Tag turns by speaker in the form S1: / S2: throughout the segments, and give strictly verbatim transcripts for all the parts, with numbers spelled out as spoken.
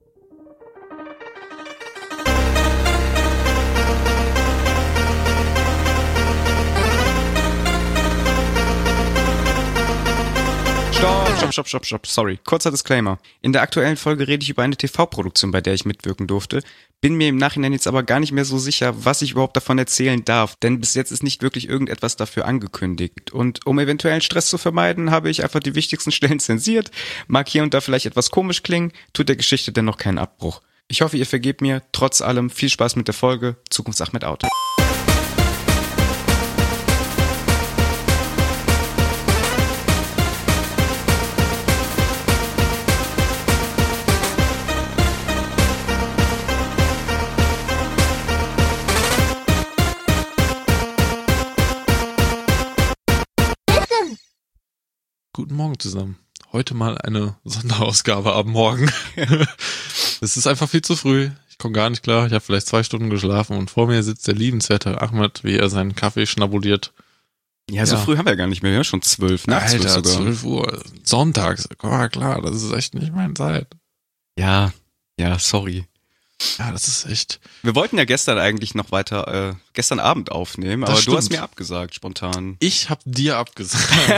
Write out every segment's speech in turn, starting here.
S1: Stopp, stopp, stopp, stopp, sorry. Kurzer Disclaimer. In der aktuellen Folge rede ich über eine T V-Produktion, bei der ich mitwirken durfte. Bin mir im Nachhinein jetzt aber gar nicht mehr so sicher, was ich überhaupt davon erzählen darf, denn bis jetzt ist nicht wirklich irgendetwas dafür angekündigt. Und um eventuellen Stress zu vermeiden, habe ich einfach die wichtigsten Stellen zensiert. Mag hier und da vielleicht etwas komisch klingen, tut der Geschichte dennoch keinen Abbruch. Ich hoffe, ihr vergebt mir. Trotz allem viel Spaß mit der Folge. Zukunft Ahmed out.
S2: Guten Morgen zusammen. Heute mal eine Sonderausgabe am Morgen. Es ist einfach viel zu früh. Ich komme gar nicht klar. Ich habe vielleicht zwei Stunden geschlafen und vor mir sitzt der liebenswerte Ahmed, wie er seinen Kaffee schnabuliert.
S1: Ja, so ja. Früh haben wir gar nicht mehr. Wir haben schon zwölf. Ne?
S2: Alter, sogar. zwölf Uhr. Sonntags. Oh, klar, das ist echt nicht meine Zeit.
S1: Ja, ja, sorry.
S2: Ja, das ist echt...
S1: Wir wollten ja gestern eigentlich noch weiter, äh, gestern Abend aufnehmen,
S2: Das
S1: aber
S2: stimmt.
S1: du hast mir abgesagt, spontan.
S2: Ich hab dir abgesagt.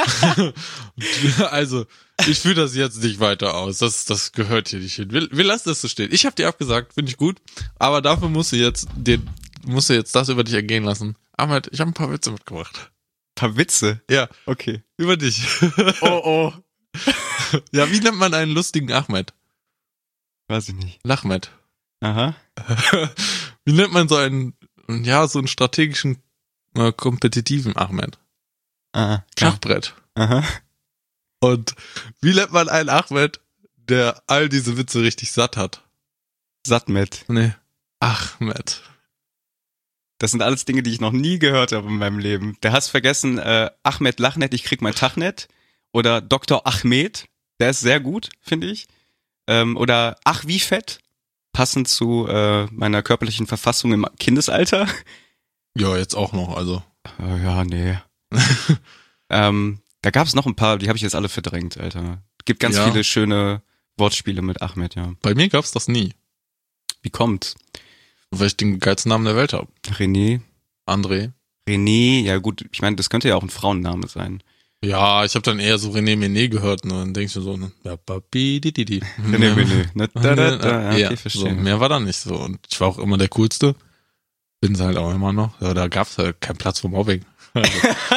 S2: Also, ich führe das jetzt nicht weiter aus. Das, das gehört hier nicht hin. Wir, wir lassen das so stehen. Ich hab dir abgesagt, finde ich gut. Aber dafür musst du jetzt, dir, musst du jetzt das über dich ergehen lassen. Ahmed, ich habe ein paar Witze mitgebracht.
S1: Ein paar Witze?
S2: Ja.
S1: Okay.
S2: Über dich.
S1: Oh, oh.
S2: Ja, wie nennt man einen lustigen Ahmed?
S1: Weiß ich nicht.
S2: Lachmed.
S1: Aha.
S2: Wie nennt man so einen, ja, so einen strategischen, äh, kompetitiven Ahmed?
S1: Aha.
S2: Schachbrett.
S1: Aha.
S2: Und wie nennt man einen Ahmed, der all diese Witze richtig satt hat?
S1: Sattmet.
S2: Nee. Ahmed.
S1: Das sind alles Dinge, die ich noch nie gehört habe in meinem Leben. Der hast vergessen, äh, Ahmed Lachnet, ich krieg mein Tachnet. Oder Doktor Ahmed, der ist sehr gut, finde ich. Ähm, oder Ach wie fett. Passend zu äh, meiner körperlichen Verfassung im Kindesalter.
S2: Ja, jetzt auch noch, also.
S1: Äh, ja, nee. ähm, da gab es noch ein paar, die habe ich jetzt alle verdrängt, Alter. Gibt ganz
S2: Ja.
S1: viele schöne Wortspiele mit Ahmed, ja.
S2: Bei mir gab's das nie.
S1: Wie kommt's?
S2: Weil ich den geilsten Namen der Welt habe.
S1: René?
S2: André.
S1: René, ja gut, ich meine, das könnte ja auch ein Frauenname sein.
S2: Ja, ich habe dann eher so René Mené gehört, ne? Dann denkst du so, ne?
S1: René Mené. Ne, da, da, da.
S2: Ja,
S1: Okay,
S2: so,
S1: verstehe.
S2: mehr war da nicht so. Und ich war auch immer der Coolste. Bin's halt auch immer noch. Ja, da gab's halt keinen Platz für Mobbing. Also.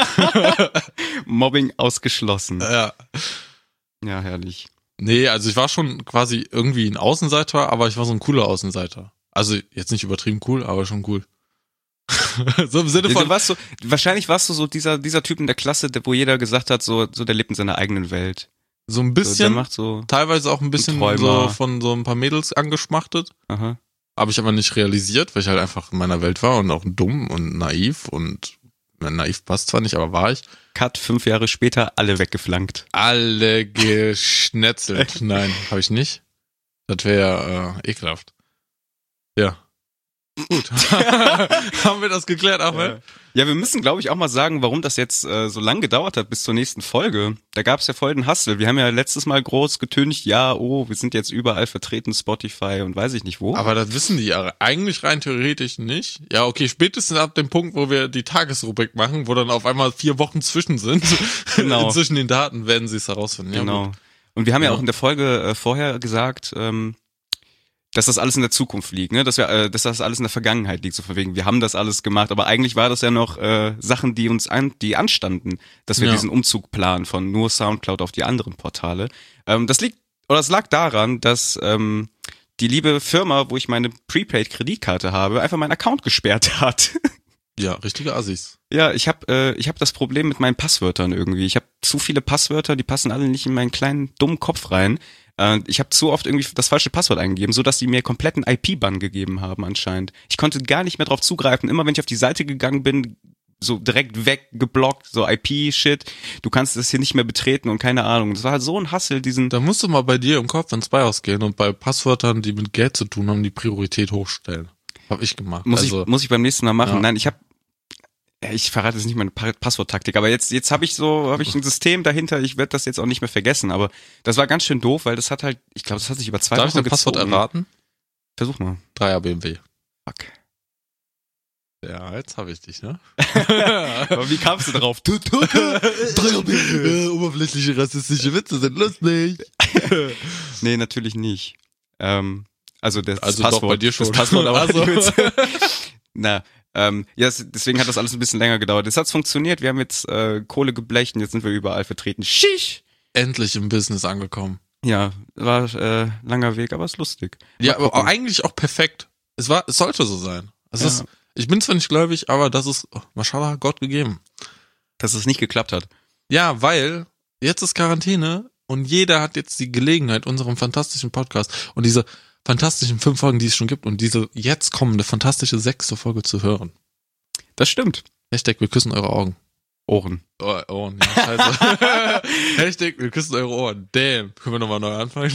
S1: Mobbing ausgeschlossen.
S2: Ja.
S1: Ja, herrlich.
S2: Nee, also ich war schon quasi irgendwie ein Außenseiter, aber ich war so ein cooler Außenseiter. Also jetzt nicht übertrieben cool, aber schon cool. So im Sinne
S1: Ja,
S2: von...
S1: du warst so, wahrscheinlich warst du so dieser, dieser Typ in der Klasse, der, wo jeder gesagt hat, so, so der lebt in seiner eigenen Welt.
S2: So ein
S1: So, der
S2: bisschen,
S1: macht so,
S2: teilweise auch ein bisschen
S1: Träumer.
S2: so von so ein paar Mädels angeschmachtet.
S1: aha.
S2: Habe ich aber nicht realisiert, weil ich halt einfach in meiner Welt war und auch dumm und naiv und naiv passt zwar nicht, aber war ich.
S1: Cut, fünf Jahre später, alle weggeflankt.
S2: Alle geschnetzelt. Nein, habe ich nicht. Das wäre äh, ekelhaft. Ja. Gut. Haben wir das geklärt, Ahmed?
S1: Ja, wir müssen, glaube ich, auch mal sagen, warum das jetzt äh, so lang gedauert hat bis zur nächsten Folge. Da gab es ja voll den Hustle. Wir haben ja letztes Mal groß getönigt, ja, oh, wir sind jetzt überall vertreten, Spotify und weiß ich nicht wo.
S2: Aber das wissen die ja eigentlich rein theoretisch nicht. Ja, okay, spätestens ab dem Punkt, wo wir die Tagesrubrik machen, wo dann auf einmal vier Wochen zwischen sind,
S1: Genau.
S2: zwischen den Daten, werden sie es herausfinden. Ja,
S1: Genau.
S2: gut.
S1: Und wir haben ja,
S2: Ja.
S1: auch in der Folge äh, vorher gesagt, ähm, dass das alles in der Zukunft liegt, ne? Dass wir, äh, dass das alles in der Vergangenheit liegt, so von wegen, wir haben das alles gemacht, aber eigentlich war das ja noch äh, Sachen, die uns an, die anstanden, dass wir
S2: Ja.
S1: diesen Umzug planen von nur Soundcloud auf die anderen Portale. Ähm, das liegt, oder es lag daran, dass ähm, die liebe Firma, wo ich meine Prepaid-Kreditkarte habe, einfach meinen Account gesperrt hat.
S2: Ja, richtige Assis.
S1: Ja, ich habe äh, ich hab das Problem mit meinen Passwörtern irgendwie. Ich habe zu viele Passwörter, die passen alle nicht in meinen kleinen dummen Kopf rein. Äh, ich habe zu oft irgendwie das falsche Passwort eingegeben, so dass die mir kompletten I P-Bann gegeben haben anscheinend. Ich konnte gar nicht mehr drauf zugreifen. Immer wenn ich auf die Seite gegangen bin, so direkt weggeblockt, so I P-Shit. Du kannst das hier nicht mehr betreten und keine Ahnung. Das war halt so ein Hassel, diesen...
S2: Da musst du mal bei dir im Kopf ins BIOS gehen und bei Passwörtern, die mit Geld zu tun haben, die Priorität hochstellen. Hab ich gemacht.
S1: Muss,
S2: also,
S1: ich, muss ich beim nächsten Mal machen.
S2: Ja.
S1: Nein, ich habe Ja, ich verrate jetzt nicht meine pa- Passworttaktik, aber jetzt jetzt habe ich so habe ich ein System dahinter. Ich werde das jetzt auch nicht mehr vergessen, aber das war ganz schön doof, weil das hat halt, ich glaube, das hat sich über zwei
S2: Darf ich
S1: Wochen
S2: dein Passwort
S1: gezogen.
S2: erraten?
S1: Versuch mal.
S2: Dreier B M W.
S1: Fuck.
S2: Ja, jetzt habe ich dich, ne?
S1: Aber wie kamst du drauf?
S2: Dreier B M W. Oberflächliche rassistische Witze sind lustig.
S1: Nee, natürlich nicht. Ähm, also das
S2: Also
S1: Passwort,
S2: doch bei dir schon.
S1: Das Passwort, aber
S2: Also.
S1: die Witze. Na, ähm, ja, es- deswegen hat das alles ein bisschen länger gedauert. Es hat funktioniert, wir haben jetzt äh, Kohle geblecht und jetzt sind wir überall vertreten. Schisch!
S2: Endlich im Business angekommen.
S1: Ja, war äh, langer Weg, aber ist lustig. Mal
S2: Ja, aber
S1: gucken.
S2: eigentlich auch perfekt. Es war, es sollte so sein. Es
S1: Ja.
S2: ist, ich bin zwar nicht gläubig, aber das ist, oh, Mashallah, Gott gegeben.
S1: Dass es nicht geklappt hat.
S2: Ja, weil jetzt ist Quarantäne und jeder hat jetzt die Gelegenheit, unserem fantastischen Podcast und diese fantastischen fünf Folgen, die es schon gibt und diese jetzt kommende fantastische sechste Folge zu hören.
S1: Das stimmt.
S2: Hashtag, wir küssen eure Augen.
S1: Ohren.
S2: Oh, Ohren, ja, scheiße. Hashtag, wir küssen eure Ohren. Damn. Können wir nochmal neu anfangen?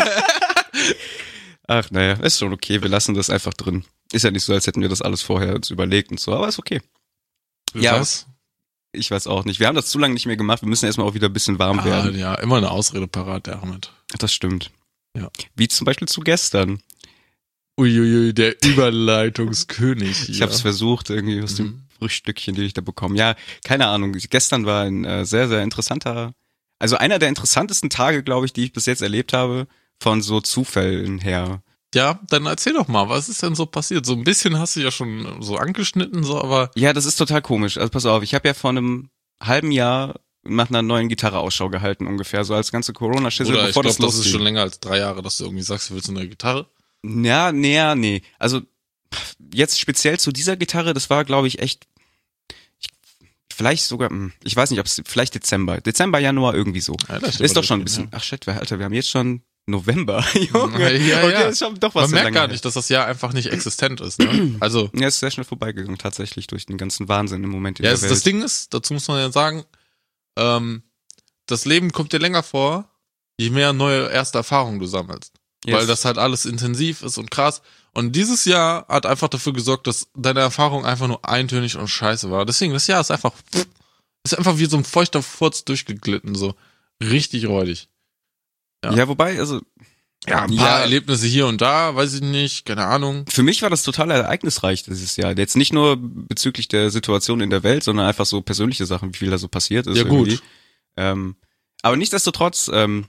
S1: Ach, naja, ist schon okay, wir lassen das einfach drin. Ist ja nicht so, als hätten wir das alles vorher uns überlegt und so, aber ist okay. Ja.
S2: Was?
S1: Ich weiß auch nicht. Wir haben das zu lange nicht mehr gemacht, wir müssen erstmal auch wieder ein bisschen warm
S2: Ah,
S1: werden.
S2: ja, immer eine Ausrede parat, der Ahmed.
S1: Das stimmt.
S2: Ja.
S1: Wie zum Beispiel zu gestern.
S2: Uiuiui, der Überleitungskönig.
S1: Ich habe es versucht, irgendwie aus dem
S2: Mhm.
S1: Frühstückchen, die ich da bekomme. Ja, keine Ahnung. Gestern war ein äh, sehr, sehr interessanter, also einer der interessantesten Tage, glaube ich, die ich bis jetzt erlebt habe, von so Zufällen her.
S2: Ja, dann erzähl doch mal, was ist denn so passiert? So ein bisschen hast du ja schon so angeschnitten, so, aber
S1: Ja, das ist total komisch. Also pass auf, ich habe ja vor einem halben Jahr nach einer neuen Gitarre Ausschau gehalten, ungefähr, so als ganze Corona-Schissel,
S2: oder ich
S1: bevor
S2: glaube,
S1: das
S2: das ist
S1: losging.
S2: schon länger als drei Jahre, dass du irgendwie sagst, du willst eine neue Gitarre.
S1: Ja, nee, nee. Also jetzt speziell zu dieser Gitarre, das war, glaube ich, echt, ich, vielleicht sogar, hm, ich weiß nicht, ob es, vielleicht Dezember, Dezember, Januar, irgendwie so.
S2: Ja, das
S1: Ist doch schon ein
S2: bisschen.
S1: bisschen, ach shit, Alter, wir haben jetzt schon November, Junge.
S2: Ja,
S1: okay,
S2: ja.
S1: ist schon doch was
S2: Man
S1: sehr
S2: merkt
S1: lange
S2: gar
S1: her.
S2: nicht, dass das Jahr einfach nicht existent ist. Ne? Also,
S1: Ja, ist sehr schnell vorbeigegangen, tatsächlich, durch den ganzen Wahnsinn im Moment in
S2: ja,
S1: der
S2: es,
S1: Welt.
S2: das Ding ist, dazu muss man ja sagen, ähm, das Leben kommt dir länger vor, je mehr neue erste Erfahrungen du sammelst.
S1: Yes.
S2: Weil das halt alles intensiv ist und krass. Und dieses Jahr hat einfach dafür gesorgt, dass deine Erfahrung einfach nur eintönig und scheiße war. Deswegen, das Jahr ist einfach, ist einfach wie so ein feuchter Furz durchgeglitten, so richtig räudig. Ja.
S1: Ja, wobei, also,
S2: Ja, ein paar Erlebnisse hier und da, weiß ich nicht, keine Ahnung.
S1: für mich war das total ereignisreich dieses Jahr. Jetzt nicht nur bezüglich der Situation in der Welt, sondern einfach so persönliche Sachen, wie viel da so passiert ist.
S2: Ja,
S1: irgendwie.
S2: gut.
S1: Ähm, aber nichtsdestotrotz, ähm,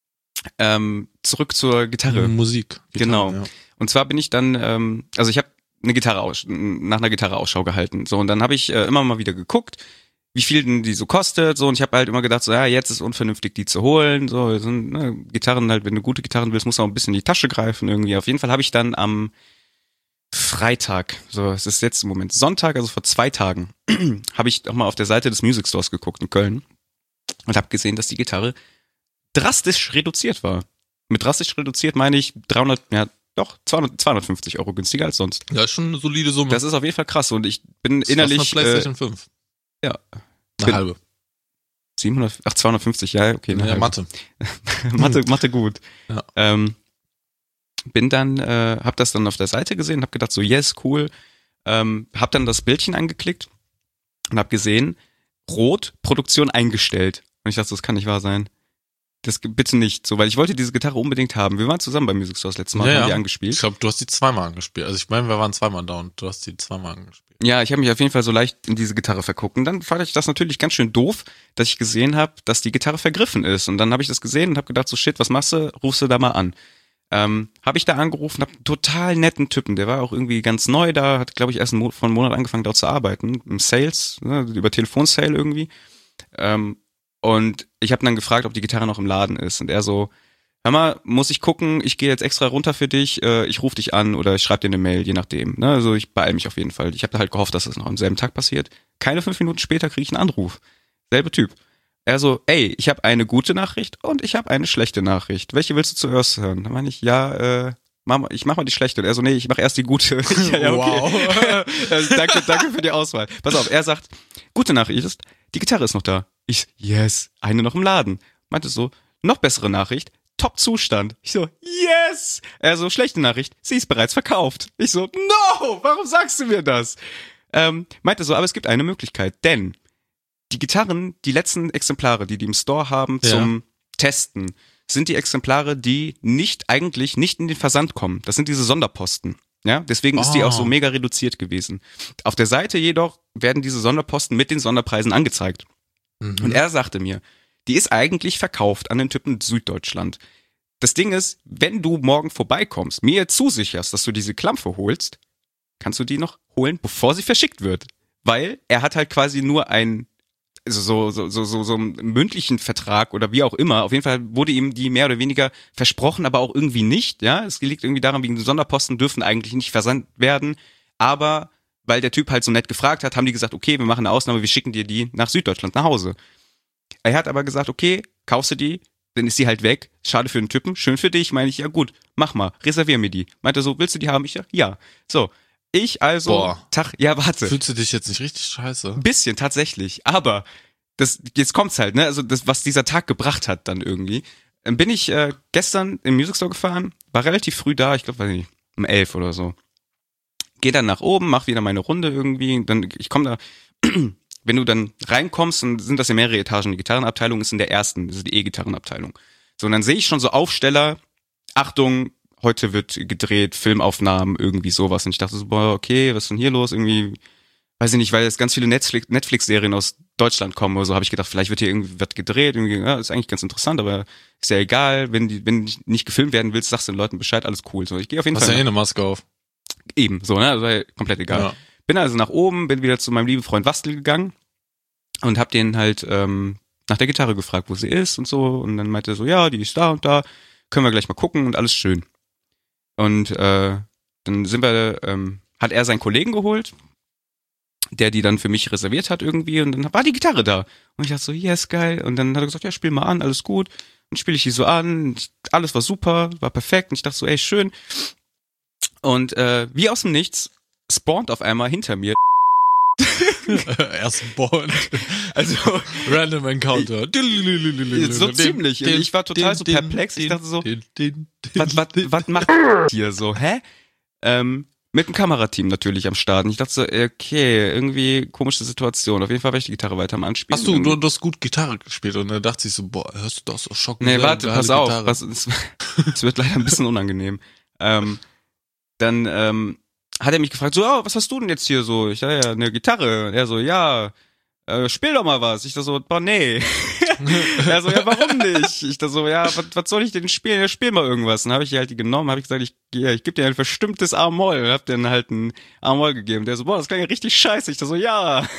S1: ähm, zurück zur Gitarre.
S2: Musik.
S1: Genau.
S2: Ja.
S1: Und zwar bin ich dann, ähm, also ich habe eine Gitarre aus, nach einer Gitarre Ausschau gehalten. So, und dann habe ich äh, immer mal wieder geguckt, wie viel denn die so kostet. So, und ich habe halt immer gedacht, so, ja, jetzt ist unvernünftig, die zu holen. So, so ne, Gitarren halt, wenn du gute Gitarren willst, musst du auch ein bisschen in die Tasche greifen irgendwie. Auf jeden Fall habe ich dann am Freitag, so, es ist jetzt im Moment Sonntag, also vor zwei Tagen, habe ich auch mal auf der Seite des Music Stores geguckt in Köln und habe gesehen, dass die Gitarre drastisch reduziert war. Mit drastisch reduziert meine ich dreihundert, ja doch, zweihundert, zweihundertfünfzig Euro günstiger als sonst.
S2: Ja, ist schon eine solide Summe.
S1: Das ist auf jeden Fall krass und ich bin
S2: Das ist
S1: innerlich
S2: fast eine PlayStation
S1: äh,
S2: fünf.
S1: ja.
S2: Eine
S1: bin-
S2: halbe.
S1: siebenhundert, ach zweihundertfünfzig, ja, okay.
S2: Ja,
S1: eine
S2: Mathe.
S1: Mathe, Mathe gut.
S2: Ja.
S1: Ähm, bin dann, äh, hab das dann auf der Seite gesehen, hab gedacht so, yes, cool. Ähm, hab dann das Bildchen angeklickt und hab gesehen, rot, Produktion eingestellt. Und ich dachte, das kann nicht wahr sein. Das g- bitte nicht, so, weil ich wollte diese Gitarre unbedingt haben. Wir waren zusammen beim Music Store das letzte Mal,
S2: Ja,
S1: haben
S2: ja.
S1: die
S2: Ich
S1: angespielt.
S2: glaube, du hast die zweimal angespielt. Also ich meine, wir waren zweimal da und du hast die zweimal angespielt.
S1: Ja, ich habe mich auf jeden Fall so leicht in diese Gitarre verguckt. Und dann fand ich das natürlich ganz schön doof, dass ich gesehen habe, dass die Gitarre vergriffen ist. Und dann habe ich das gesehen und habe gedacht, so shit, was machst du? Rufst du da mal an. Ähm, habe ich da angerufen, hab einen total netten Typen, der war auch irgendwie ganz neu da, hat, glaube ich, erst einen Mo- vor einem Monat angefangen, dort zu arbeiten, im Sales, ne, über Telefonsale irgendwie. Ähm, und ich habe dann gefragt, ob die Gitarre noch im Laden ist. Und er so, hör mal, muss ich gucken, ich gehe jetzt extra runter für dich, äh, ich rufe dich an oder ich schreibe dir eine Mail, je nachdem. Ne? Also ich beeil mich auf jeden Fall. Ich habe halt gehofft, dass das noch am selben Tag passiert. Keine fünf Minuten später kriege ich einen Anruf. Selbe Typ. Er so, ey, ich habe eine gute Nachricht und ich habe eine schlechte Nachricht. Welche willst du zuerst hören? Dann meine ich, ja, äh, mach mal, ich mach mal die schlechte. Und er so, nee, ich mach erst die gute. Ich, ja, ja, okay. Also, danke, danke für die Auswahl. Pass auf, er sagt, gute Nachricht ist, die Gitarre ist noch da. Ich, yes, eine noch im Laden. Meinte so, noch bessere Nachricht, Top-Zustand. Ich so, yes! Er so, schlechte Nachricht, sie ist bereits verkauft. Ich so, no, warum sagst du mir das? ähm, meinte so, aber es gibt eine Möglichkeit, denn die Gitarren, die letzten Exemplare, die die im Store haben
S2: Ja.
S1: zum Testen, sind die Exemplare, die nicht eigentlich nicht in den Versand kommen. Das sind diese Sonderposten. Ja, deswegen ist die
S2: Oh.
S1: auch so mega reduziert gewesen. Auf der Seite jedoch werden diese Sonderposten mit den Sonderpreisen angezeigt.
S2: Mhm.
S1: Und er sagte mir, die ist eigentlich verkauft an den Typen in Süddeutschland. Das Ding ist, wenn du morgen vorbeikommst, mir zusicherst, dass du diese Klampfe holst, kannst du die noch holen, bevor sie verschickt wird. Weil er hat halt quasi nur ein also so, so, so, so, so einen mündlichen Vertrag oder wie auch immer. Auf jeden Fall wurde ihm die mehr oder weniger versprochen, aber auch irgendwie nicht, ja. Es liegt irgendwie daran, wegen den Sonderposten dürfen eigentlich nicht versandt werden. Aber weil der Typ halt so nett gefragt hat, haben die gesagt, okay, wir machen eine Ausnahme, wir schicken dir die nach Süddeutschland nach Hause. Er hat aber gesagt, okay, kaufst du die, dann ist die halt weg. Schade für den Typen, schön für dich. Meine ich, ja gut, mach mal, reservier mir die. Meinte so, willst du die haben? Ich, ja. So, ich also,
S2: Boah.
S1: Tag, ja warte.
S2: Fühlst du dich jetzt nicht richtig scheiße?
S1: Ein bisschen, tatsächlich. Aber das, jetzt kommt's halt, ne? Also das, was dieser Tag gebracht hat dann irgendwie. Dann bin ich äh, gestern im Music Store gefahren, war relativ früh da, ich glaube, weiß nicht, um elf oder so. Geh dann nach oben, mach wieder meine Runde irgendwie. Dann, ich komme da, wenn du dann reinkommst, dann sind das ja mehrere Etagen. Die Gitarrenabteilung ist in der ersten, das ist die E-Gitarrenabteilung. So, und dann sehe ich schon so Aufsteller, Achtung, heute wird gedreht, Filmaufnahmen, irgendwie sowas. Und ich dachte so, boah, okay, was ist denn hier los? Irgendwie, weiß ich nicht, weil jetzt ganz viele Netflix, Netflix-Serien aus Deutschland kommen oder so, habe ich gedacht, vielleicht wird hier irgendwie was gedreht. Irgendwie, ja, ist eigentlich ganz interessant, aber ist ja egal. Wenn die, wenn nicht gefilmt werden willst, sagst du den Leuten Bescheid, alles cool. So, ich gehe auf jeden
S2: Hast
S1: Fall.
S2: ja eh eine Maske auf.
S1: Eben, so, ne? Also war ja komplett egal.
S2: Ja.
S1: Bin also nach oben, bin wieder zu meinem lieben Freund Wastel gegangen und hab den halt ähm, nach der Gitarre gefragt, wo sie ist und so. Und dann meinte er so, ja, die ist da und da, können wir gleich mal gucken und alles schön. Und äh, dann sind wir, ähm, hat er seinen Kollegen geholt, der die dann für mich reserviert hat irgendwie und dann war die Gitarre da. Und ich dachte so, yes, geil. Und dann hat er gesagt, ja, spiel mal an, alles gut. Und spiele ich die so an, alles war super, war perfekt. Und ich dachte so, ey, schön. Und äh, wie aus dem Nichts spawnt auf einmal hinter mir.
S2: Erst Bond.
S1: Also
S2: Random Encounter.
S1: so ziemlich. Und ich war total so perplex. Ich dachte so, was, was, was macht hier so, hä? Ähm, mit dem Kamerateam natürlich am Start. Und ich dachte so, okay, irgendwie komische Situation. Auf jeden Fall war ich die Gitarre weiter am Anspielen.
S2: Hast du, du, du hast gut Gitarre gespielt und dann dachte ich so, boah, hörst du das so schocken?
S1: Nee, warte, pass auf. Was, es, es wird leider ein bisschen unangenehm. Ähm, dann ähm, hat er mich gefragt, so, oh, was hast du denn jetzt hier so? Ich sag, ja, eine Gitarre. Und er so, ja, äh, spiel doch mal was. Ich da so, boah, nee. Er so, ja, warum nicht? Ich da so, ja, was, was soll ich denn spielen? Ja, spiel mal irgendwas. Dann habe ich halt die genommen, habe ich gesagt, ich, ja, ich gebe dir ein verstimmtes A-Moll. Und hab dir dann halt ein A-Moll gegeben. Der so, boah, das klang ja richtig scheiße. Ich da so, ja.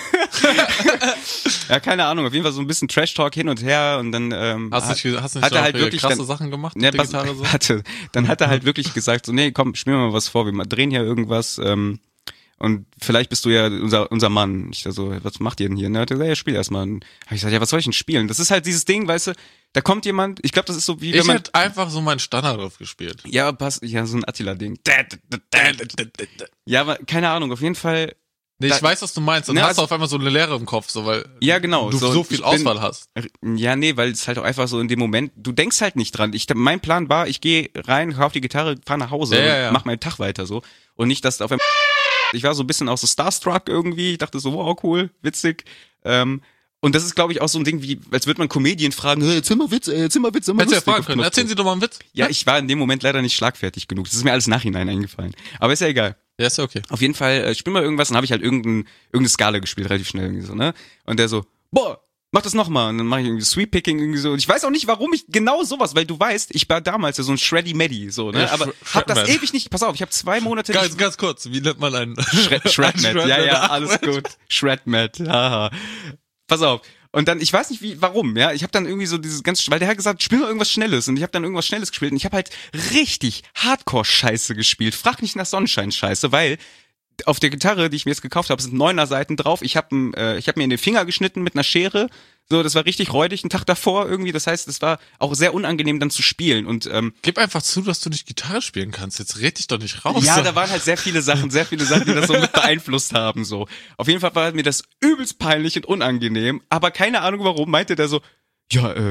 S1: Ja, keine Ahnung, auf jeden Fall so ein bisschen Trash-Talk hin und her und dann ähm,
S2: Hast du nicht, hast du nicht
S1: hat er
S2: auch
S1: halt wirklich
S2: krasse
S1: dann,
S2: Sachen gemacht
S1: ne,
S2: mit der
S1: pass,
S2: Gitarre so?
S1: Warte, dann hat er halt wirklich gesagt, so, nee, komm, spiel mir mal was vor, wir drehen hier irgendwas ähm, und vielleicht bist du ja unser unser Mann. Ich da so, was macht ihr denn hier? Und er hat gesagt, ja, spiel erst mal. Und hab ich gesagt, ja, was soll ich denn spielen? Das ist halt dieses Ding, weißt du, da kommt jemand, ich glaube, das ist so wie wenn
S2: Ich
S1: man
S2: hätte einfach so meinen Standard drauf gespielt.
S1: ja, passt, ja, so ein Attila-Ding. Ja, aber keine Ahnung, auf jeden Fall.
S2: Nee, ich
S1: Da-
S2: weiß, was du meinst. Dann
S1: Ne,
S2: hast
S1: also-
S2: du auf einmal so eine Leere im Kopf, so weil
S1: Ja, genau.
S2: du so, viel
S1: ich bin-
S2: Auswahl hast.
S1: Ja, nee, weil es halt auch einfach so in dem Moment, du denkst halt nicht dran. Ich, mein Plan war, ich gehe rein, kauf die Gitarre, fahr nach Hause
S2: Ja, ja,
S1: und
S2: ja.
S1: mach meinen Tag weiter so. Und nicht, dass auf einmal ich war so ein bisschen auch so starstruck irgendwie. Ich dachte so, wow, cool, witzig. Ähm, und das ist, glaube ich, auch so ein Ding, wie, als würde man Comedien fragen, hey, erzähl mal Witz, ey, erzähl mal Witz, erzähl mal
S2: Hättest du ja
S1: lustig
S2: fragen
S1: auf
S2: können.
S1: Knopfdruck.
S2: Erzählen Sie doch mal einen Witz.
S1: Ja, ich war in dem Moment leider nicht schlagfertig genug. Das ist mir alles nachhinein eingefallen. Aber ist ja egal.
S2: Ja, ist ja okay.
S1: Auf jeden Fall, äh, spiel mal irgendwas, dann habe ich halt irgendein, irgendeine Skala gespielt, relativ schnell irgendwie so, ne? Und der so, boah, mach das nochmal. Und dann mache ich irgendwie Sweep Picking irgendwie so. Und ich weiß auch nicht, warum ich genau sowas, weil du weißt, ich war damals ja so ein Shreddy Maddy, so, ne?
S2: Ja,
S1: Aber
S2: Shred-
S1: hab das
S2: Shredman.
S1: ewig nicht, pass auf, ich habe zwei Monate
S2: Ganz,
S1: nicht...
S2: ganz kurz, wie nennt man einen
S1: Shred, Shredmat, ja, ja,
S2: Shredman?
S1: alles gut. Shredmat, haha. Pass auf. Und dann, ich weiß nicht wie, warum, ja, ich habe dann irgendwie so dieses ganz, weil der hat gesagt, spiel mal irgendwas Schnelles und ich habe dann irgendwas Schnelles gespielt und ich habe halt richtig Hardcore-Scheiße gespielt. Frag nicht nach Sonnenschein-Scheiße, weil auf der Gitarre, die ich mir jetzt gekauft habe, sind neuner Seiten drauf. Ich habe äh, ich hab mir in den Finger geschnitten mit einer Schere. So, das war richtig räudig, einen Tag davor irgendwie. Das heißt, es war auch sehr unangenehm dann zu spielen. Und ähm,
S2: Gib einfach zu, dass du nicht Gitarre spielen kannst. Jetzt red dich doch nicht raus.
S1: ja, da waren halt sehr viele Sachen, sehr viele Sachen, die das so mit beeinflusst haben. So, auf jeden Fall war mir das übelst peinlich und unangenehm. Aber keine Ahnung warum meinte der so, ja, äh,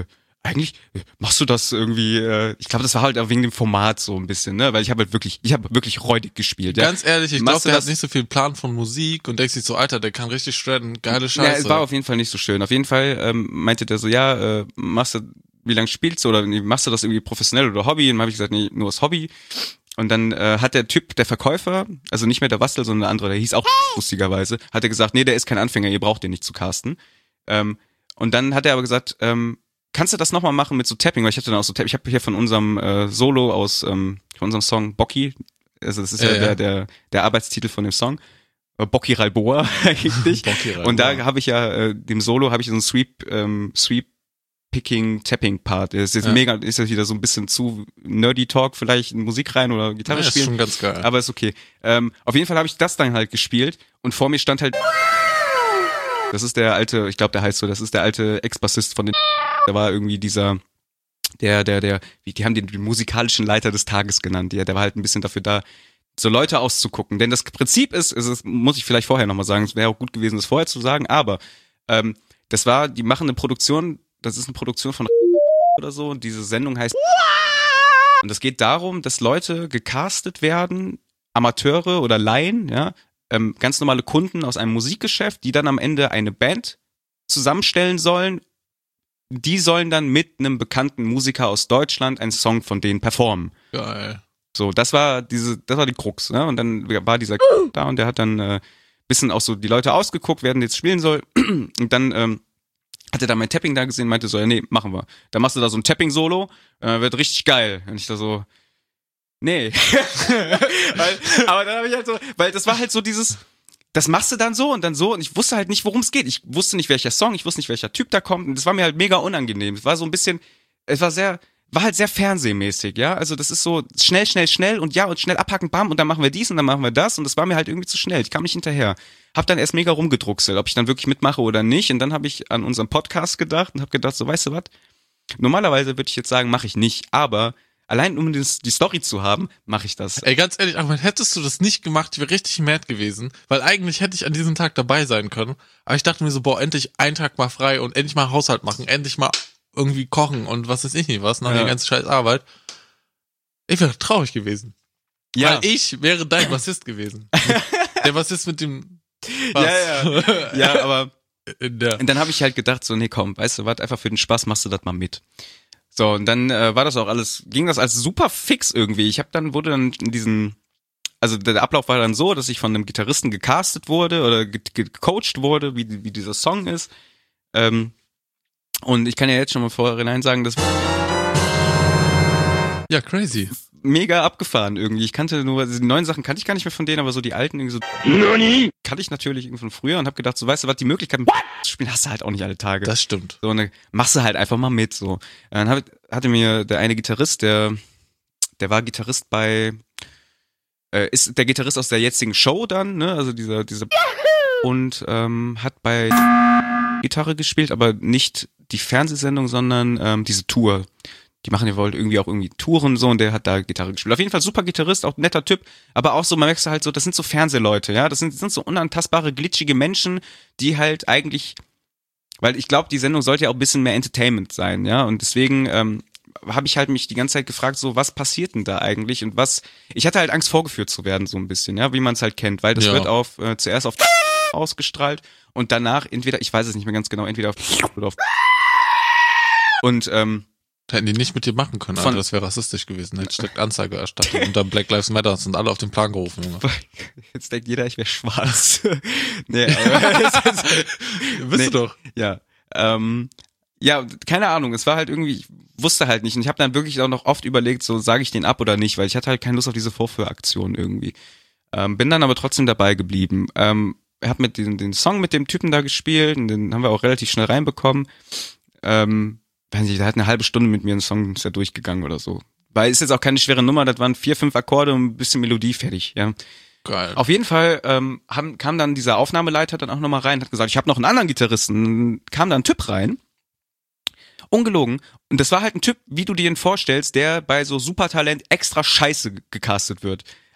S1: eigentlich machst du das irgendwie, äh, ich glaube, das war halt auch wegen dem Format so ein bisschen, ne, weil ich habe halt wirklich, ich habe wirklich räudig gespielt. Ja?
S2: Ganz ehrlich, ich glaube, der hat nicht so viel Plan von Musik und denkt sich so, Alter, der kann richtig shredden, geile Scheiße.
S1: Ja, es war auf jeden Fall nicht so schön. Auf jeden Fall ähm, meinte der so, ja, äh, machst du, wie lange spielst du oder machst du das irgendwie professionell oder Hobby? Und dann habe ich gesagt, nee, nur als Hobby. Und dann äh, hat der Typ, der Verkäufer, also nicht mehr der Wastel, sondern der andere, der hieß auch lustigerweise, hat er gesagt, nee, der ist kein Anfänger, ihr braucht den nicht zu casten. Ähm, und dann hat er aber gesagt, ähm, kannst du das nochmal machen mit so Tapping? Weil ich hatte dann auch so Tapping. Ich habe hier von unserem äh, Solo aus, ähm, von unserem Song Bocki, also das ist ja, ja, ja. Der, der der Arbeitstitel von dem Song, äh, Bocki Ralboa eigentlich. Bocki Ralboa. Und da habe ich ja, äh, dem Solo habe ich so einen Sweep, ähm, Sweep Picking, Tapping Part. Das ist jetzt ja. mega, ist jetzt wieder so ein bisschen zu nerdy Talk, vielleicht in Musik rein oder Gitarre
S2: ja,
S1: spielen.
S2: Ist schon ganz geil.
S1: Aber ist okay. Ähm, auf jeden Fall habe ich das dann halt gespielt und vor mir stand halt, das ist der alte, ich glaube, der heißt so, das ist der alte Ex-Bassist von den, der war irgendwie dieser, der, der, der, wie, die haben den, den musikalischen Leiter des Tages genannt. Der, der war halt ein bisschen dafür da, so Leute auszugucken. Denn das Prinzip ist, ist es muss ich vielleicht vorher nochmal sagen, es wäre auch gut gewesen, das vorher zu sagen, aber ähm, das war, die machen eine Produktion, das ist eine Produktion von oder so und diese Sendung heißt und es geht darum, dass Leute gecastet werden, Amateure oder Laien, ja, ähm, ganz normale Kunden aus einem Musikgeschäft, die dann am Ende eine Band zusammenstellen sollen. Die sollen dann mit einem bekannten Musiker aus Deutschland einen Song von denen performen.
S2: Geil.
S1: So, das war diese, das war die Krux, ne? Und dann war dieser da und der hat dann äh, bisschen auch so die Leute ausgeguckt, wer denn jetzt spielen soll. Und dann ähm, hat er da mein Tapping da gesehen, meinte so, ja, nee, machen wir. Dann machst du da so ein Tapping-Solo, äh, wird richtig geil. Und ich da so, nee. weil, aber dann habe ich halt so, weil das war halt so dieses, das machst du dann so und dann so und ich wusste halt nicht, worum es geht. Ich wusste nicht, welcher Song, ich wusste nicht, welcher Typ da kommt und das war mir halt mega unangenehm. Es war so ein bisschen, es war sehr, war halt sehr fernsehmäßig, ja. Also das ist so schnell, schnell, schnell und ja und schnell abhacken, bam und dann machen wir dies und dann machen wir das und das war mir halt irgendwie zu schnell. Ich kam nicht hinterher. Hab dann erst mega rumgedruckselt, ob ich dann wirklich mitmache oder nicht und dann habe ich an unseren Podcast gedacht und habe gedacht, so weißt du was, normalerweise würde ich jetzt sagen, mache ich nicht, aber allein um das, die Story zu haben, mache ich das.
S2: Ey, ganz ehrlich, Ahmed, hättest du das nicht gemacht, ich wäre richtig mad gewesen, weil eigentlich hätte ich an diesem Tag dabei sein können, aber ich dachte mir so, boah, endlich einen Tag mal frei und endlich mal Haushalt machen, endlich mal irgendwie kochen und was weiß ich nicht was, nach ja. der ganzen scheiß Arbeit. Ich wäre traurig gewesen. Ja. Weil ich wäre dein Bassist gewesen. Der Bassist mit dem Bass.
S1: Ja, ja. Ja, aber und dann habe ich halt gedacht, so, nee, komm, weißt du was, einfach für den Spaß machst du das mal mit. So, und dann äh, war das auch alles, ging das als super fix irgendwie. Ich habe dann, wurde dann in diesen, also der Ablauf war dann so, dass ich von einem Gitarristen gecastet wurde oder ge- gecoacht wurde, wie, wie dieser Song ist. Ähm, und ich kann ja jetzt schon mal vorhinein sagen, dass
S2: ja, crazy.
S1: Mega abgefahren irgendwie. Ich kannte nur, also die neuen Sachen kannte ich gar nicht mehr von denen, aber so die alten irgendwie so
S3: Nani?
S1: kannte ich natürlich irgendwie von früher und habe gedacht, so weißt du was, die Möglichkeit zu spielen hast du halt auch nicht alle Tage.
S2: Das stimmt.
S1: So, und dann machst du halt einfach mal mit, so. Dann hab, hatte mir der eine Gitarrist, der, der war Gitarrist bei, äh, ist der Gitarrist aus der jetzigen Show dann, ne, also dieser, dieser und ähm, hat bei Gitarre gespielt, aber nicht die Fernsehsendung, sondern ähm, diese Tour. Die machen ja wohl irgendwie auch irgendwie Touren so und der hat da Gitarre gespielt. Auf jeden Fall super Gitarrist, auch netter Typ, aber auch so, man merkt halt so, das sind so Fernsehleute, ja, das sind, das sind so unantastbare, glitschige Menschen, die halt eigentlich, weil ich glaube, die Sendung sollte ja auch ein bisschen mehr Entertainment sein, ja, und deswegen ähm, habe ich halt mich die ganze Zeit gefragt, so, was passiert denn da eigentlich und was, ich hatte halt Angst, vorgeführt zu werden, so ein bisschen, ja, wie man es halt kennt, weil das ja. wird auf, äh, zuerst auf ausgestrahlt und danach entweder, ich weiß es nicht mehr ganz genau, entweder auf oder auf und ähm,
S2: hätten die nicht mit dir machen können, Alter, das wäre rassistisch gewesen. Hätte steckt Anzeige erstattet und dann Black Lives Matter sind alle auf den Plan gerufen, Junge.
S1: Jetzt denkt jeder, ich wäre schwarz. nee, aber
S2: bist nee, du doch.
S1: Ja. Ähm, ja, keine Ahnung, es war halt irgendwie, ich wusste halt nicht und ich habe dann wirklich auch noch oft überlegt, so sage ich den ab oder nicht, weil ich hatte halt keine Lust auf diese Vorführaktion irgendwie. Ähm, bin dann aber trotzdem dabei geblieben. Ähm, hab mit den, den Song mit dem Typen da gespielt und den haben wir auch relativ schnell reinbekommen. Ähm, weiß nicht, der hat eine halbe Stunde mit mir einen Song, ist ja durchgegangen oder so. Weil ist jetzt auch keine schwere Nummer, das waren vier, fünf Akkorde und ein bisschen Melodie fertig, ja.
S2: Geil.
S1: Auf jeden Fall ähm, haben, kam dann dieser Aufnahmeleiter dann auch nochmal rein, hat gesagt, ich habe noch einen anderen Gitarristen. Kam da ein Typ rein, ungelogen. Und das war halt ein Typ, wie du dir ihn vorstellst, der bei so Supertalent extra scheiße gecastet wird.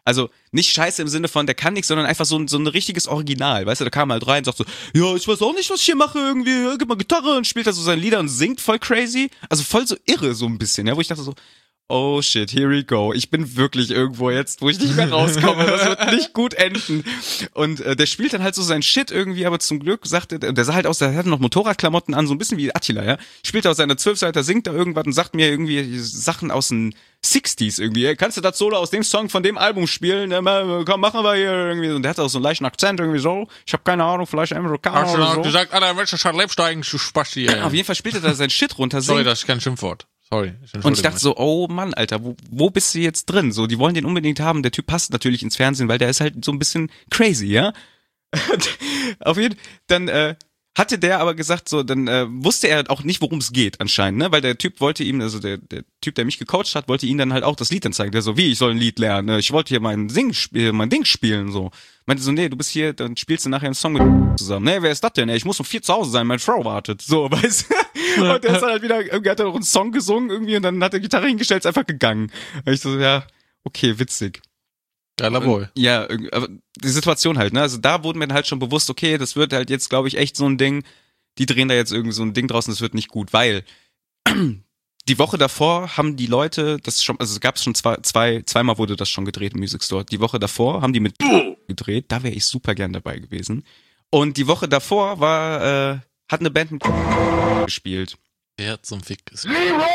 S1: Also nicht scheiße im Sinne von, der kann nichts, sondern einfach so ein, so ein richtiges Original. Weißt du, da kam er halt rein und sagt so, ja, ich weiß auch nicht, was ich hier mache irgendwie, gib mal Gitarre und spielt da so seine Lieder und singt voll crazy. Also voll so irre so ein bisschen, ja, wo ich dachte so, oh shit, here we go. Ich bin wirklich irgendwo jetzt, wo ich nicht mehr rauskomme. Das wird nicht gut enden. Und äh, der spielt dann halt so sein Shit irgendwie, aber zum Glück sagte, der, der sah halt aus, der hatte noch Motorradklamotten an, so ein bisschen wie Attila, ja. Spielt auf seiner Zwölfseiter, singt da irgendwas und sagt mir irgendwie Sachen aus den sixties irgendwie. Hey, kannst du das Solo aus dem Song von dem Album spielen? Ja, komm, machen wir hier irgendwie. Und der hatte auch so einen leichten Akzent irgendwie so. Ich habe keine Ahnung, vielleicht Amerikaner
S2: Hast du
S1: oder
S2: noch
S1: so.
S2: gesagt, Alter, Mensch, das hat Lebsteigen, du Spasti, ey.
S1: Auf jeden Fall spielt er da sein Shit runter.
S2: Sorry,
S1: singt.
S2: das ist kein Schimpfwort. Sorry. Ich
S1: Und ich dachte so, oh Mann, Alter, wo, wo bist du jetzt drin? So, die wollen den unbedingt haben. Der Typ passt natürlich ins Fernsehen, weil der ist halt so ein bisschen crazy, ja? Auf jeden Fall, dann äh, hatte der aber gesagt, so, dann äh, wusste er auch nicht, worum es geht anscheinend, ne? Weil der Typ wollte ihm, also der, der Typ, der mich gecoacht hat, wollte ihm dann halt auch das Lied dann zeigen. Der so, wie, ich soll ein Lied lernen? Ne? Ich wollte hier mein Sing spielen, mein Ding spielen, so. Meinte so, nee, du bist hier, dann spielst du nachher einen Song mit zusammen. Nee, wer ist das denn? Ey, ich muss um vier zu Hause sein, meine Frau wartet. So, weißt du? Und der ist dann halt wieder, irgendwie hat er noch einen Song gesungen irgendwie und dann hat er Gitarre hingestellt, ist einfach gegangen. Und ich so, ja, okay, witzig.
S2: Geiler Boy.
S1: Ja, aber die Situation halt, ne? Also da wurden mir dann halt schon bewusst, okay, das wird halt jetzt, glaube ich, echt so ein Ding, die drehen da jetzt irgendwie so ein Ding draußen, das wird nicht gut, weil die Woche davor haben die Leute, das schon, also es gab es schon zwei, zwei, zweimal wurde das schon gedreht im Music Store. Die Woche davor haben die mit gedreht, da wäre ich super gern dabei gewesen. Und die Woche davor war, äh, hat eine Band mit gespielt.
S2: Wer zum Fick ist.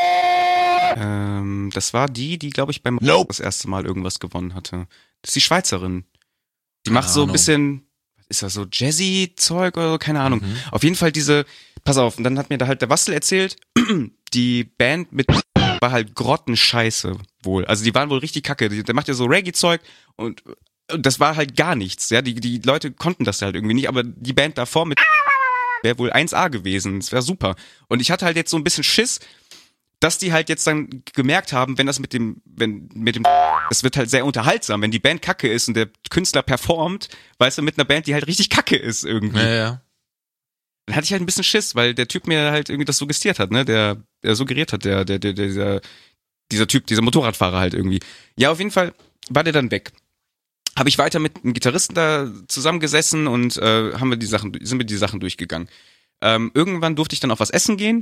S1: Ähm, das war die, die, glaube ich, beim
S2: Nope.
S1: das erste Mal irgendwas gewonnen hatte. Das ist die Schweizerin. Die
S2: Keine
S1: macht so ein
S2: Ahnung.
S1: bisschen, was ist das, so Jazzy-Zeug oder so, keine Ahnung.
S2: Mhm.
S1: Auf jeden Fall diese, pass auf, und dann hat mir da halt der Wastel erzählt, die Band mit war halt grottenscheiße wohl. Also die waren wohl richtig kacke. Die- Der macht ja so Reggae-Zeug und, und das war halt gar nichts. Ja, die, die Leute konnten das halt irgendwie nicht, aber die Band davor mit wäre wohl eins A gewesen. Das wäre super. Und ich hatte halt jetzt so ein bisschen Schiss, dass die halt jetzt dann gemerkt haben, wenn das mit dem, wenn, mit dem, es wird halt sehr unterhaltsam, wenn die Band kacke ist und der Künstler performt, weißt du, mit einer Band, die halt richtig kacke ist irgendwie.
S2: Ja, ja.
S1: Dann hatte ich halt ein bisschen Schiss, weil der Typ mir halt irgendwie das suggestiert hat, ne, der, der suggeriert hat, der, der, der, der dieser, dieser Typ, dieser Motorradfahrer halt irgendwie. Ja, auf jeden Fall war der dann weg. Habe ich weiter mit einem Gitarristen da zusammengesessen und äh, haben wir die Sachen, sind wir die Sachen durchgegangen. Ähm, irgendwann durfte ich dann auf was essen gehen.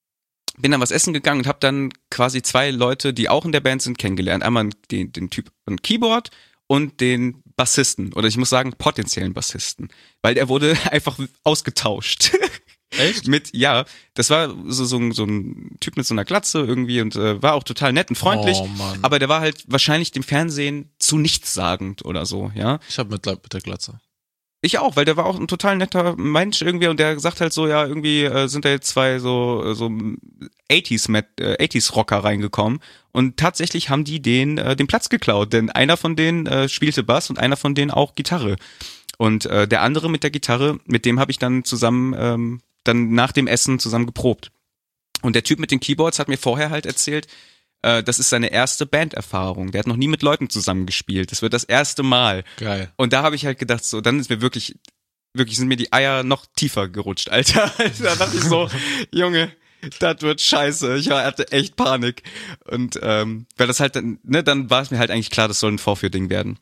S1: Bin dann was essen gegangen und habe dann quasi zwei Leute, die auch in der Band sind, kennengelernt. Einmal den, den Typ am Keyboard und den Bassisten. Oder ich muss sagen, potenziellen Bassisten. Weil der wurde einfach ausgetauscht.
S2: Echt?
S1: Mit, ja, das war so, so, ein- so ein Typ mit so einer Glatze irgendwie und äh, war auch total nett und freundlich.
S2: Oh, Mann.
S1: Aber der war halt wahrscheinlich dem Fernsehen zu nichtssagend oder so, ja.
S2: Ich hab Mitleid mit der Glatze.
S1: Ich auch, weil der war auch ein total netter Mensch irgendwie und der sagt halt so, ja, irgendwie äh, sind da jetzt zwei so so achtziger Met, äh, achtziger Rocker reingekommen und tatsächlich haben die den äh, den Platz geklaut, denn einer von denen äh, spielte Bass und einer von denen auch Gitarre. Und äh, der andere mit der Gitarre, mit dem habe ich dann zusammen ähm, dann nach dem Essen zusammen geprobt. Und der Typ mit den Keyboards hat mir vorher halt erzählt, äh, das ist seine erste Banderfahrung. Der hat noch nie mit Leuten zusammengespielt. Das wird das erste Mal.
S2: Geil.
S1: Und da habe ich halt gedacht, so, dann ist mir wirklich, wirklich sind mir die Eier noch tiefer gerutscht, Alter. Da dachte ich so, Junge, das wird scheiße. Ich hatte echt Panik. Und ähm, weil das halt, dann, ne, dann war es mir halt eigentlich klar, das soll ein Vorführding werden.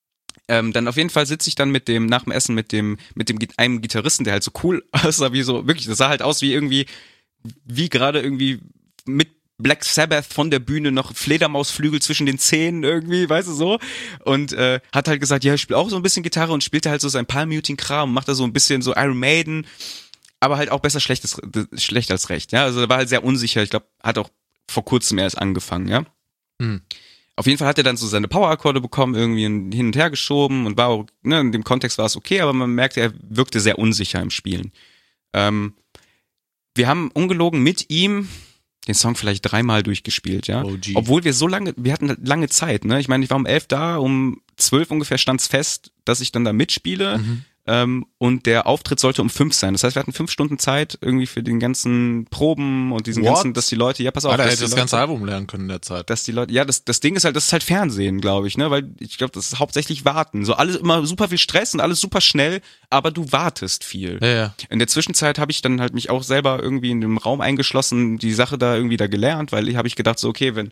S1: Ähm, dann auf jeden Fall sitze ich dann mit dem, nach dem Essen mit dem, mit dem einem Gitarristen, der halt so cool aussah, wie so, wirklich, das sah halt aus wie irgendwie, wie gerade irgendwie mit Black Sabbath von der Bühne noch Fledermausflügel zwischen den Zähnen irgendwie, weißt du so. Und äh, hat halt gesagt, ja, ich spiele auch so ein bisschen Gitarre und spielte halt so sein Palm-Muting-Kram und macht da so ein bisschen so Iron Maiden, aber halt auch besser schlechtes, schlecht als recht, ja. Also er war halt sehr unsicher, ich glaube, hat auch vor kurzem erst angefangen, ja.
S2: Hm.
S1: Auf jeden Fall hat er dann so seine Power-Akkorde bekommen, irgendwie hin und her geschoben und war auch, ne, in dem Kontext war es okay, aber man merkte, er wirkte sehr unsicher im Spielen. Ähm, wir haben ungelogen mit ihm den Song vielleicht dreimal durchgespielt, ja.
S2: O G.
S1: Obwohl wir so lange, wir hatten lange Zeit, ne. Ich meine, ich war um elf da, um zwölf ungefähr stand's fest, dass ich dann da mitspiele.
S2: Mhm.
S1: Ähm, und der Auftritt sollte um fünf sein. Das heißt, wir hatten fünf Stunden Zeit irgendwie für den ganzen Proben und diesen
S2: What?
S1: ganzen, dass die Leute, ja, pass auf,
S2: Alter,
S1: dass
S2: hätte
S1: die
S2: das ganze
S1: Leute,
S2: Album lernen können in der Zeit.
S1: dass die Leute, ja, das, das Ding ist halt, das ist halt Fernsehen, glaube ich, ne, weil ich glaube, das ist hauptsächlich Warten. So alles immer super viel Stress und alles super schnell, aber du wartest viel.
S2: Ja, ja.
S1: In der Zwischenzeit habe ich dann halt mich auch selber irgendwie in dem Raum eingeschlossen, die Sache da irgendwie da gelernt, weil ich habe ich gedacht so, okay, wenn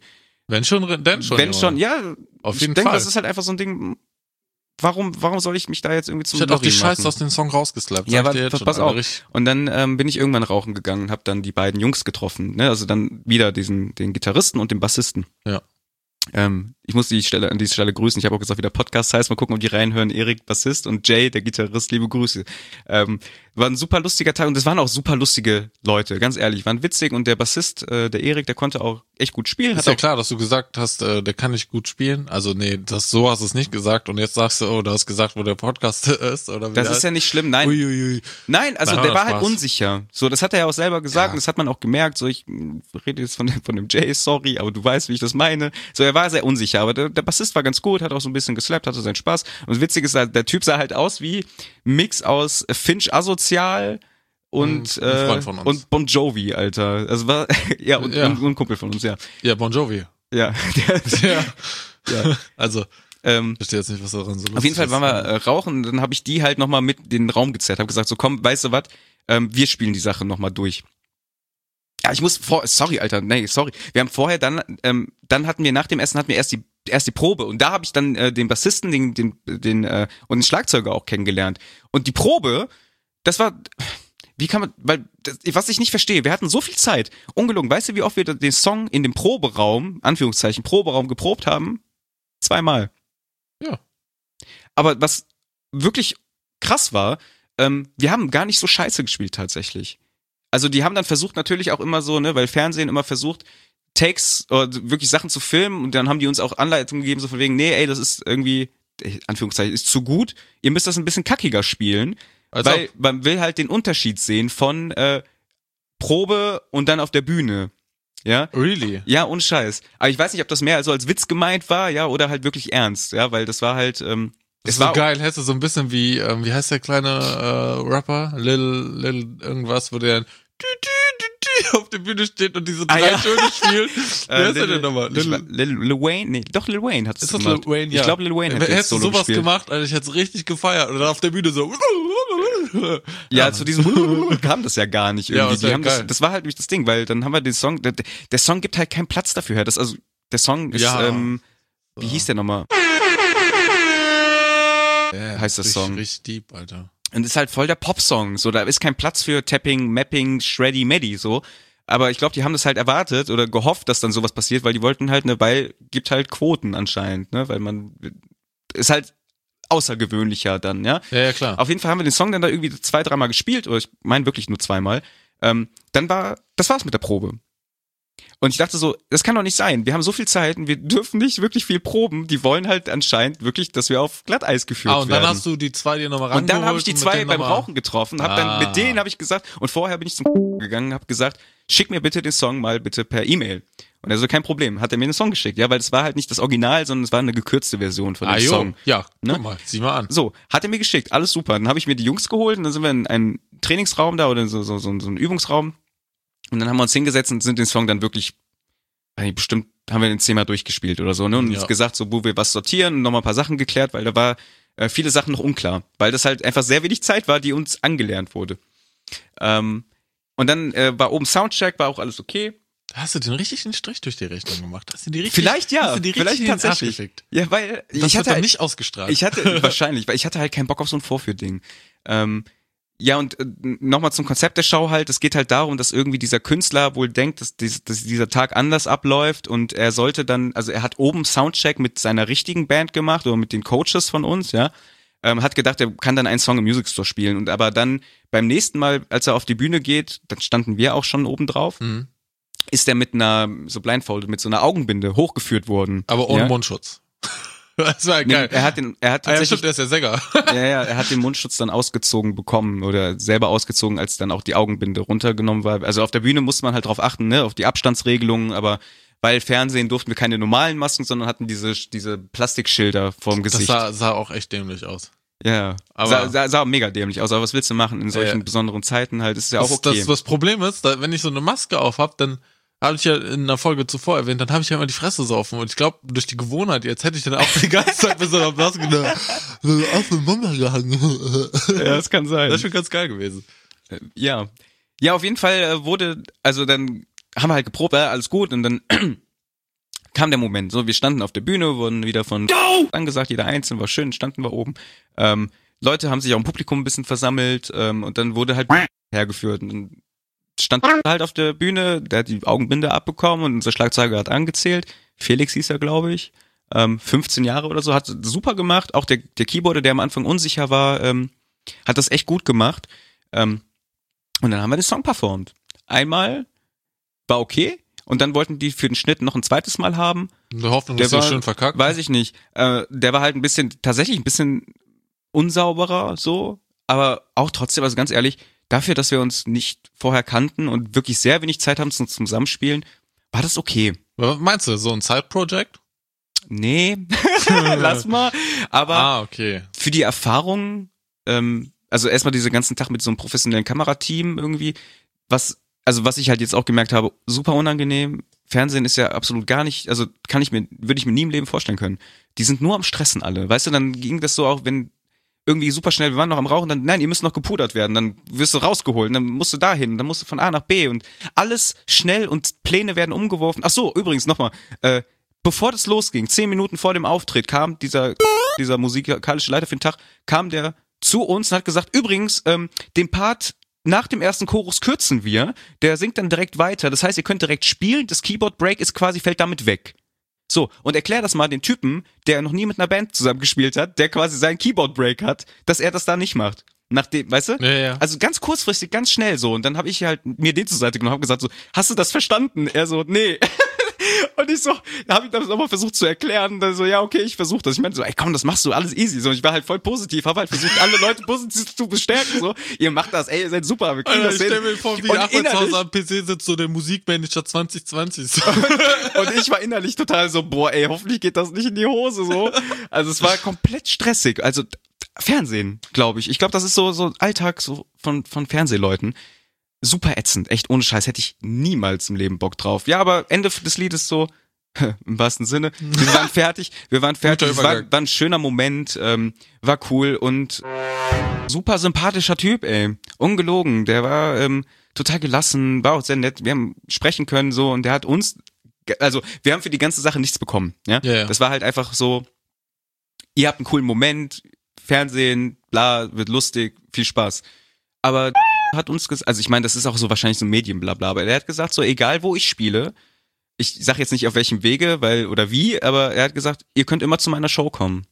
S2: Wenn schon, denn schon.
S1: Wenn
S2: Junge.
S1: schon, ja.
S2: Auf
S1: ich
S2: jeden
S1: denke,
S2: Fall.
S1: das ist halt einfach so ein Ding. Warum, warum soll ich mich da jetzt irgendwie zum
S2: Ich hätte auch die
S1: Lottie
S2: Scheiße
S1: machen?
S2: aus dem Song rausgeslappt.
S1: Ja,
S2: sag ich
S1: aber
S2: dir jetzt
S1: pass
S2: schon,
S1: pass
S2: Alter,
S1: auf.
S2: richtig-
S1: Und dann ähm, bin ich irgendwann rauchen gegangen und habe dann die beiden Jungs getroffen. Ne? Also dann wieder diesen den Gitarristen und den Bassisten.
S2: Ja.
S1: Ähm, ich muss die Stelle an dieser Stelle grüßen. Ich habe auch gesagt, wie der Podcast heißt. Mal gucken, ob die reinhören. Erik, Bassist, und Jay, der Gitarrist. Liebe Grüße. Ähm, war ein super lustiger Tag und es waren auch super lustige Leute. Ganz ehrlich, waren witzig und der Bassist, äh, der Erik, der konnte auch echt gut spielen.
S2: Ist
S1: Hat
S2: ja
S1: auch
S2: klar, dass du gesagt hast, äh, der kann nicht gut spielen. Also nee, das so hast du es nicht gesagt und jetzt sagst du, oh, du hast gesagt, wo der Podcast ist oder wie
S1: Das
S2: der
S1: ist ja nicht schlimm, nein.
S2: Uiuiui.
S1: Nein, also
S2: Nein,
S1: der
S2: aber
S1: war halt
S2: Spaß.
S1: unsicher. So, das hat er ja auch selber gesagt
S2: Ja.
S1: und das hat man auch gemerkt. So, ich mh, rede jetzt von dem, von dem Jay, sorry, aber du weißt, wie ich das meine. So, er war sehr unsicher, aber der, der Bassist war ganz gut, hat auch so ein bisschen geslappt, hatte seinen Spaß. Und das Witzige ist, der Typ sah halt aus wie Mix aus Finch Asozial und,
S2: Und ein Freund
S1: äh,
S2: von uns.
S1: und Bon Jovi, Alter. Also war, ja, und,
S2: Ja.
S1: Und, und ein Kumpel von uns, ja.
S2: Ja, Bon Jovi.
S1: Ja, der,
S2: Ja.
S1: ja.
S2: Also,
S1: Ähm,
S2: ich verstehe jetzt nicht, was daran so lustig
S1: Auf jeden Fall
S2: ist.
S1: waren wir äh, rauchen und dann habe ich die halt nochmal mit in den Raum gezerrt, habe gesagt, so komm, weißt du was, ähm, wir spielen die Sache nochmal durch. Ja, ich muss vor, sorry, Alter, nee, sorry. Wir haben vorher dann, ähm, dann hatten wir nach dem Essen hatten wir erst die erst die Probe und da habe ich dann äh, den Bassisten, den den den äh, und den Schlagzeuger auch kennengelernt. Und die Probe, das war, wie kann man, weil das, was ich nicht verstehe, wir hatten so viel Zeit, ungelogen. Weißt du, wie oft wir den Song in dem Proberaum, Anführungszeichen Proberaum geprobt haben? Zweimal.
S2: Ja.
S1: Aber was wirklich krass war, ähm, wir haben gar nicht so scheiße gespielt tatsächlich. Also die haben dann versucht natürlich auch immer so, ne, weil Fernsehen immer versucht, Takes oder wirklich Sachen zu filmen und dann haben die uns auch Anleitungen gegeben, so von wegen, nee, ey, das ist irgendwie, Anführungszeichen, ist zu gut, ihr müsst das ein bisschen kackiger spielen,
S2: Als
S1: weil
S2: ob.
S1: man will halt den Unterschied sehen von äh, Probe und dann auf der Bühne. Ja,
S2: Really?
S1: ja, ohne Scheiß. Aber ich weiß nicht, ob das mehr also als Witz gemeint war, ja, oder halt wirklich ernst, ja, weil das war halt, ähm,
S2: Das
S1: es
S2: ist
S1: war
S2: so geil, hättest du so ein bisschen wie, ähm, wie heißt der kleine äh, Rapper? Lil, Lil irgendwas, wo der dann dü, dü, dü, dü auf der Bühne steht und diese
S1: Ah,
S2: drei
S1: ja.
S2: Töne spielt. Wer
S1: Äh,
S2: ist der denn nochmal?
S1: ich
S2: Lil,
S1: war- Lil, Lil Wayne, nee, doch Lil Wayne hat es
S2: ist das
S1: gemacht.
S2: Lil Wayne? Ja.
S1: Ich glaube Lil Wayne hat jetzt
S2: Hättest du
S1: Solo
S2: sowas
S1: gespielt.
S2: gemacht, Alter, ich hätte es richtig gefeiert. Und dann auf der Bühne so.
S1: Ja, zu diesem kam das ja gar nicht
S2: Ja,
S1: irgendwie.
S2: das
S1: Die
S2: wär
S1: haben das,
S2: geil.
S1: das war halt nicht das Ding, weil dann haben wir den Song, der, der Song gibt halt keinen Platz dafür her. Das also der Song ist,
S2: Ja.
S1: ähm, wie hieß der nochmal?
S2: Ja,
S1: heißt das
S2: richtig,
S1: Song.
S2: Richtig deep, Alter.
S1: Und ist halt voll der Popsong. So, da ist kein Platz für Tapping, Mapping, Shreddy, Meddy, so. Aber ich glaube, die haben das halt erwartet oder gehofft, dass dann sowas passiert, weil die wollten halt, ne, weil gibt halt Quoten anscheinend, ne, weil man ist halt außergewöhnlicher dann, ja.
S2: Ja, ja, klar.
S1: Auf jeden Fall haben wir den Song dann da irgendwie zwei, dreimal gespielt, oder ich meine wirklich nur zweimal. Ähm, dann war, das war's mit der Probe. Und ich dachte so, das kann doch nicht sein. Wir haben so viel Zeit und wir dürfen nicht wirklich viel proben. Die wollen halt anscheinend wirklich, dass wir auf Glatteis geführt
S2: Ah, und dann
S1: werden.
S2: hast du die zwei dir nochmal
S1: Und
S2: rangeholt.
S1: dann habe ich die
S2: und mit
S1: zwei
S2: denen
S1: beim
S2: noch mal-
S1: Rauchen getroffen, hab dann
S2: Ah.
S1: mit denen habe ich gesagt, und vorher bin ich zum gegangen, habe gesagt, schick mir bitte den Song mal bitte per E-Mail. Und er so, kein Problem, hat er mir den Song geschickt, ja, weil es war halt nicht das Original, sondern es war eine gekürzte Version von dem
S2: Ah, jo.
S1: Song.
S2: Ja,
S1: Ne?
S2: guck mal, sieh mal an.
S1: So, hat er mir geschickt, alles super. Dann habe ich mir die Jungs geholt und dann sind wir in einen Trainingsraum da oder so, so, so, so einen Übungsraum. Und dann haben wir uns hingesetzt und sind den Song dann wirklich, weiß nicht, bestimmt haben wir den zehnmal durchgespielt oder so, ne? Und
S2: Ja.
S1: uns gesagt, so, wo wir was sortieren und nochmal ein paar Sachen geklärt, weil da war äh, viele Sachen noch unklar. Weil das halt einfach sehr wenig Zeit war, die uns angelernt wurde. Ähm, und dann äh, war oben Soundcheck, war auch alles okay.
S2: Da hast du den richtigen Strich durch die Rechnung gemacht. Hast du die richtig,
S1: Vielleicht ja,
S2: hast du die
S1: vielleicht
S2: richtig in den Arsch
S1: tatsächlich.
S2: gefickt.
S1: Ja, weil
S2: Das
S1: ich
S2: wird
S1: hatte
S2: doch
S1: halt,
S2: nicht ausgestrahlt.
S1: ich hatte wahrscheinlich, weil ich hatte halt keinen Bock auf so ein Vorführding. Ähm, ja, und äh, nochmal zum Konzept der Show halt, es geht halt darum, dass irgendwie dieser Künstler wohl denkt, dass, dies, dass dieser Tag anders abläuft und er sollte dann, also er hat oben Soundcheck mit seiner richtigen Band gemacht oder mit den Coaches von uns, ja, ähm, hat gedacht, er kann dann einen Song im Music Store spielen und aber dann beim nächsten Mal, als er auf die Bühne geht, dann standen wir auch schon oben drauf,
S2: Mhm.
S1: ist er mit einer, so blindfolded, mit so einer Augenbinde hochgeführt worden.
S2: Aber ohne
S1: ja?
S2: Mundschutz. Das war
S1: Nee,
S2: geil.
S1: er hat den, er hat
S2: Ah, ja,
S1: tatsächlich
S2: stimmt, der ist ja Sänger.
S1: ja, ja, er hat den Mundschutz dann ausgezogen bekommen oder selber ausgezogen, als dann auch die Augenbinde runtergenommen war. Also auf der Bühne musste man halt drauf achten, ne, auf die Abstandsregelungen, aber weil Fernsehen durften wir keine normalen Masken, sondern hatten diese diese Plastikschilder vorm
S2: Das
S1: Gesicht.
S2: sah, sah auch echt dämlich aus.
S1: ja,
S2: aber-
S1: sah, sah, sah mega dämlich aus, aber was willst du machen in solchen
S2: Ja.
S1: besonderen Zeiten halt, ist ja auch
S2: Das,
S1: okay.
S2: das, das Problem ist, da, wenn ich so eine Maske auf hab, dann habe ich ja in einer Folge zuvor erwähnt, dann habe ich ja immer die Fresse so offen. Und ich glaube, durch die Gewohnheit, jetzt hätte ich dann auch die ganze Zeit mit so einer Maske da so auf den Mund gehangen.
S1: ja, das kann sein.
S2: Das ist schon ganz geil gewesen.
S1: Ja. Ja, auf jeden Fall äh, wurde, also dann haben wir halt geprobt, ja, alles gut und dann kam der Moment. So, wir standen auf der Bühne, wurden wieder von angesagt, jeder einzeln war schön, standen wir oben. Ähm, Leute haben sich auch im Publikum ein bisschen versammelt ähm, und dann wurde halt hergeführt. Und dann stand halt auf der Bühne, der hat die Augenbinde abbekommen und unser Schlagzeuger hat angezählt. Felix hieß er, glaube ich. Ähm, fünfzehn Jahre oder so, hat super gemacht. Auch der, der Keyboarder, der am Anfang unsicher war, ähm, hat das echt gut gemacht. Ähm, und dann haben wir den Song performt. Einmal war okay. Und dann wollten die für den Schnitt noch ein zweites Mal haben.
S2: In der Hoffnung,
S1: der
S2: dass
S1: war,
S2: ihr schön verkackt.
S1: Weiß ich nicht. Äh, der war halt ein bisschen, tatsächlich ein bisschen unsauberer so. Aber auch trotzdem, also ganz ehrlich, dafür, dass wir uns nicht vorher kannten und wirklich sehr wenig Zeit haben zum Zusammenspielen, war das okay.
S2: Was meinst du, so ein Side-Project?
S1: Nee, lass mal. Aber
S2: ah, okay.
S1: für die Erfahrung, ähm, also erstmal diesen ganzen Tag mit so einem professionellen Kamerateam irgendwie, was Also was ich halt jetzt auch gemerkt habe, super unangenehm. Fernsehen ist ja absolut gar nicht, also kann ich mir, würde ich mir nie im Leben vorstellen können. Die sind nur am Stressen alle. Weißt du, dann ging das so auch, wenn irgendwie super schnell, wir waren noch am Rauchen, dann, nein, ihr müsst noch gepudert werden, dann wirst du rausgeholt, und dann musst du dahin, dann musst du von A nach B und alles schnell und Pläne werden umgeworfen. Ach so, übrigens nochmal, äh, bevor das losging, zehn Minuten vor dem Auftritt, kam dieser, dieser musikalische Leiter für den Tag, kam der zu uns und hat gesagt, übrigens, ähm, den Part nach dem ersten Chorus kürzen wir, der singt dann direkt weiter, das heißt, ihr könnt direkt spielen, das Keyboard Break ist quasi, fällt damit weg. So, und erklär das mal den Typen, der noch nie mit einer Band zusammengespielt hat, der quasi seinen Keyboard Break hat, dass er das da nicht macht. Nachdem, weißt du?
S2: Ja, ja.
S1: Also ganz kurzfristig, ganz schnell so. Und dann habe ich halt mir den zur Seite genommen und hab gesagt so, hast du das verstanden? Er so, nee. Und ich so, da habe ich das nochmal versucht zu erklären. Dann so, ja, okay, ich versuche das. Ich meinte so, ey, komm, das machst du alles easy. So, ich war halt voll positiv, habe halt versucht, alle Leute positiv zu bestärken. So, ihr macht das, ey, ihr seid super. Wir kriegen
S2: Alter,
S1: das
S2: ich
S1: hin.
S2: stell mir vor, wie
S1: Und
S2: Ahmed zu Hause
S1: innerlich-
S2: am P C sitzt, so der Musikmanager zwanzig zwanzig. So.
S1: Und ich war innerlich total so, boah, ey, hoffentlich geht das nicht in die Hose, so. Also es war komplett stressig. Also Fernsehen, glaube ich. Ich glaube, das ist so so Alltag so von von Fernsehleuten. Super ätzend, echt ohne Scheiß, hätte ich niemals im Leben Bock drauf. Ja, aber Ende des Liedes so, im wahrsten Sinne, wir waren fertig, wir waren fertig, es war, war ein schöner Moment, ähm, war cool und super sympathischer Typ, ey, ungelogen, der war ähm, total gelassen, war auch sehr nett, wir haben sprechen können so und der hat uns, also wir haben für die ganze Sache nichts bekommen, ja,
S2: Ja, ja.
S1: das war halt einfach so, ihr habt einen coolen Moment, Fernsehen, bla, wird lustig, viel Spaß, aber hat uns gesagt, also ich meine, das ist auch so wahrscheinlich so Medienblabla, aber er hat gesagt so, egal wo ich spiele, ich sag jetzt nicht auf welchem Wege, weil, oder wie, aber er hat gesagt, ihr könnt immer zu meiner Show kommen.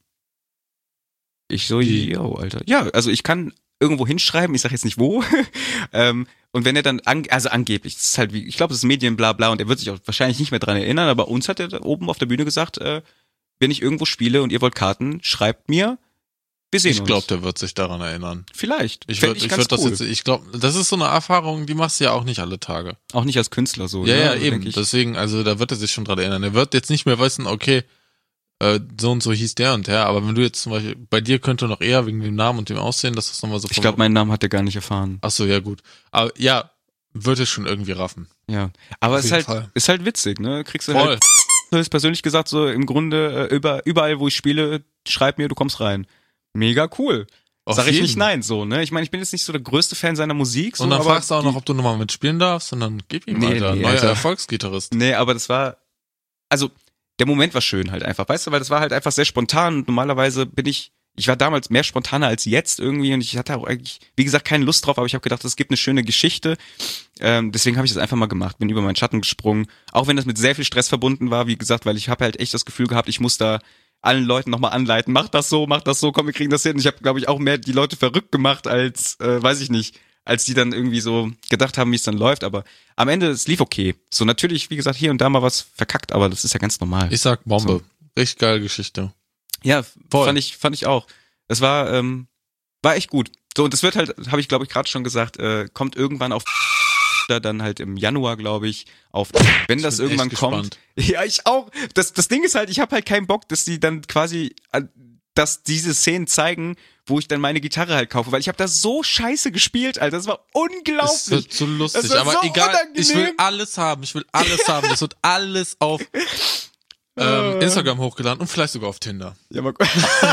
S1: Ich so,
S2: Wie?
S1: yo, Alter. Ja, also ich kann irgendwo hinschreiben, ich sag jetzt nicht wo, ähm, und wenn er dann, an, also angeblich, das ist halt wie, ich glaube, das ist Medienblabla und er wird sich auch wahrscheinlich nicht mehr dran erinnern, aber uns hat er da oben auf der Bühne gesagt, äh, wenn ich irgendwo spiele und ihr wollt Karten, schreibt mir, wir sehen
S2: Ich
S1: uns.
S2: glaube, der wird sich daran erinnern.
S1: Vielleicht.
S2: Ich
S1: Fänd
S2: würde ich
S1: ganz
S2: würd das
S1: cool.
S2: jetzt, ich glaube, das ist so eine Erfahrung, die machst du ja auch nicht alle Tage.
S1: Auch nicht als Künstler so.
S2: Ja,
S1: ne?
S2: ja,
S1: Also
S2: eben.
S1: denk ich.
S2: Deswegen, also da wird er sich schon dran erinnern. Er wird jetzt nicht mehr wissen, okay, äh, so und so hieß der und der, aber wenn du jetzt zum Beispiel, bei dir könnte noch eher wegen dem Namen und dem Aussehen, dass das nochmal so
S1: Ich
S2: vom-
S1: glaube, meinen Namen hat er gar nicht erfahren.
S2: Ach so, ja gut. Aber ja, wird es schon irgendwie raffen.
S1: Ja. Aber
S2: Auf
S1: es ist
S2: jeden
S1: halt,
S2: Fall.
S1: ist halt witzig, ne? Kriegst du
S2: Voll.
S1: halt, du hast persönlich gesagt, so im Grunde, äh, über, überall, wo ich spiele, schreib mir, du kommst rein. Mega cool.
S2: Auf
S1: Sag ich
S2: jeden.
S1: nicht nein, so, ne? Ich meine, ich bin jetzt nicht so der größte Fan seiner Musik, so,
S2: Und dann
S1: aber
S2: fragst du auch
S1: die-
S2: noch, ob du nochmal mitspielen darfst und dann gib ihm,
S1: Nee,
S2: Alter,
S1: nee,
S2: neuer
S1: Alter.
S2: Erfolgsgitarrist.
S1: Nee, aber das war, also, der Moment war schön halt einfach, weißt du, weil das war halt einfach sehr spontan und normalerweise bin ich, ich war damals mehr spontaner als jetzt irgendwie und ich hatte auch eigentlich, wie gesagt, keine Lust drauf, aber ich habe gedacht, es gibt eine schöne Geschichte, ähm, deswegen habe ich das einfach mal gemacht, bin über meinen Schatten gesprungen, auch wenn das mit sehr viel Stress verbunden war, wie gesagt, weil ich habe halt echt das Gefühl gehabt, ich muss da allen Leuten nochmal anleiten, mach das so, mach das so, komm, wir kriegen das hin. Ich habe, glaube ich, auch mehr die Leute verrückt gemacht als, äh, weiß ich nicht, als die dann irgendwie so gedacht haben, wie es dann läuft, aber am Ende, es lief okay. So natürlich, wie gesagt, hier und da mal was verkackt, aber das ist ja ganz normal.
S2: Ich sag Bombe.
S1: So.
S2: Richtig geile Geschichte.
S1: Ja,
S2: Voll.
S1: fand ich, fand ich auch. Es war, ähm, war echt gut. So, und das wird halt, habe ich glaube ich gerade schon gesagt, äh, kommt irgendwann auf dann halt im Januar, glaube ich, auf, wenn das
S2: bin
S1: irgendwann
S2: echt
S1: kommt.
S2: gespannt.
S1: Ja, ich auch. Das, das Ding ist halt, ich habe halt keinen Bock, dass die dann quasi, äh, dass diese Szenen zeigen, wo ich dann meine Gitarre halt kaufe, weil ich habe da so scheiße gespielt, Alter. Das war
S2: Es
S1: unglaublich.
S2: wird so lustig,
S1: Das wird
S2: aber
S1: so
S2: egal,
S1: unangenehm.
S2: ich will alles haben, ich will alles haben. Das wird alles auf ähm,
S1: Äh.
S2: Instagram hochgeladen und vielleicht sogar auf Tinder.
S1: Ja, mal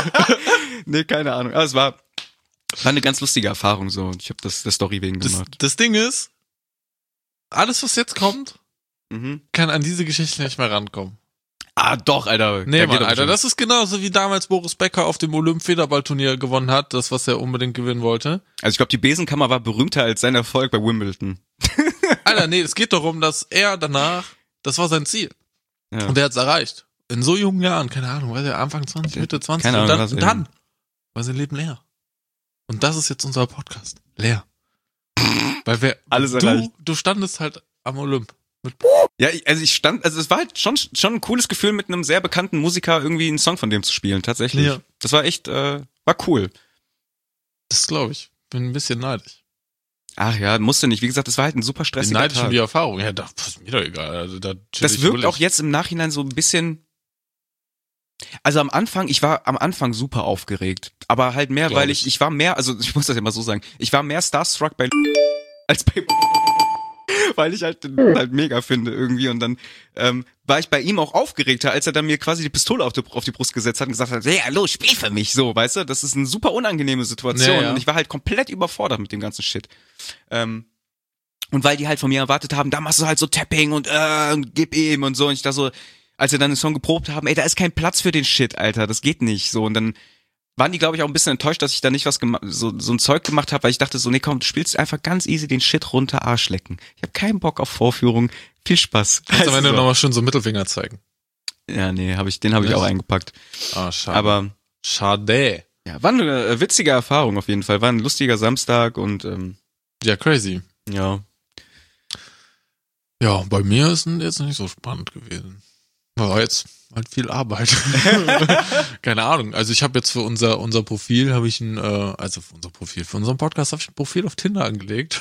S1: nee, keine Ahnung. Aber es war, war eine ganz lustige Erfahrung so. Ich habe das der Story wegen
S2: Das,
S1: gemacht.
S2: das Ding ist, alles was jetzt kommt,
S1: Mhm.
S2: kann an diese Geschichte nicht mehr rankommen.
S1: Ah, doch, Alter.
S2: Nee,
S1: Da
S2: Mann,
S1: geht er
S2: Alter,
S1: bestimmt.
S2: das ist genauso wie damals Boris Becker auf dem Olymp-Federballturnier gewonnen hat, das, was er unbedingt gewinnen wollte.
S1: Also ich glaube, die Besenkammer war berühmter als sein Erfolg bei Wimbledon.
S2: Alter, nee, es geht darum, dass er danach, das war sein Ziel.
S1: Ja.
S2: Und er hat's erreicht. In so jungen Jahren, keine Ahnung, weiß er, Anfang zwanzig, Mitte zwanzig.
S1: Keine
S2: und
S1: Ahnung,
S2: dann,
S1: was
S2: und
S1: er-
S2: dann war sein Leben leer. Und das ist jetzt unser Podcast. Leer. Weil wir,
S1: Alles erreicht.
S2: du, du standest halt am Olymp. Mit
S1: Ja, ich- also ich stand, also es war halt schon schon ein cooles Gefühl, mit einem sehr bekannten Musiker irgendwie einen Song von dem zu spielen, tatsächlich.
S2: Ja.
S1: Das war echt, äh, war cool.
S2: Das glaube ich. Bin ein bisschen neidisch.
S1: Ach ja, musste nicht. Wie gesagt, das war halt ein super
S2: Bin
S1: stressiger
S2: neidisch um
S1: Tag.
S2: die Erfahrung. Ja, das ist mir doch egal. Also, da chill
S1: Das
S2: ich
S1: wirkt
S2: fröhlich.
S1: auch jetzt im Nachhinein so ein bisschen. Also am Anfang, ich war am Anfang super aufgeregt, aber halt mehr,
S2: Glaub
S1: weil
S2: ich.
S1: ich, ich war mehr, also ich muss das ja mal so sagen, ich war mehr starstruck bei als bei weil ich halt den halt mega finde irgendwie und dann ähm, war ich bei ihm auch aufgeregter, als er dann mir quasi die Pistole auf die, auf die Brust gesetzt hat und gesagt hat, hey, hallo, spiel für mich, so, weißt du, das ist eine super unangenehme Situation
S2: Ja, ja.
S1: und ich war halt komplett überfordert mit dem ganzen Shit. Ähm, und weil die halt von mir erwartet haben, da machst du halt so Tapping und äh, und gib ihm und so und ich da so, als wir dann den Song geprobt haben, ey, da ist kein Platz für den Shit, Alter, das geht nicht, so und dann waren die, glaube ich, auch ein bisschen enttäuscht, dass ich da nicht was gemacht, so, so ein Zeug gemacht habe, weil ich dachte so, nee, komm, du spielst einfach ganz easy den Shit runter, Arsch lecken. Ich habe keinen Bock auf Vorführung. Viel Spaß.
S2: Kannst am Ende
S1: so.
S2: nochmal schön so Mittelfinger zeigen.
S1: Ja, nee, hab ich, den habe ich
S2: Nicht?
S1: auch eingepackt.
S2: Ah, schade.
S1: Aber
S2: Schade.
S1: ja, war eine äh, witzige Erfahrung auf jeden Fall. War ein lustiger Samstag und ähm,
S2: Ja, crazy.
S1: ja.
S2: Ja, bei mir ist es jetzt nicht so spannend gewesen. War jetzt halt viel Arbeit. Keine Ahnung. Also ich habe jetzt für unser unser Profil habe ich ein, äh, also für unser Profil, für unseren Podcast habe ich ein Profil auf Tinder angelegt.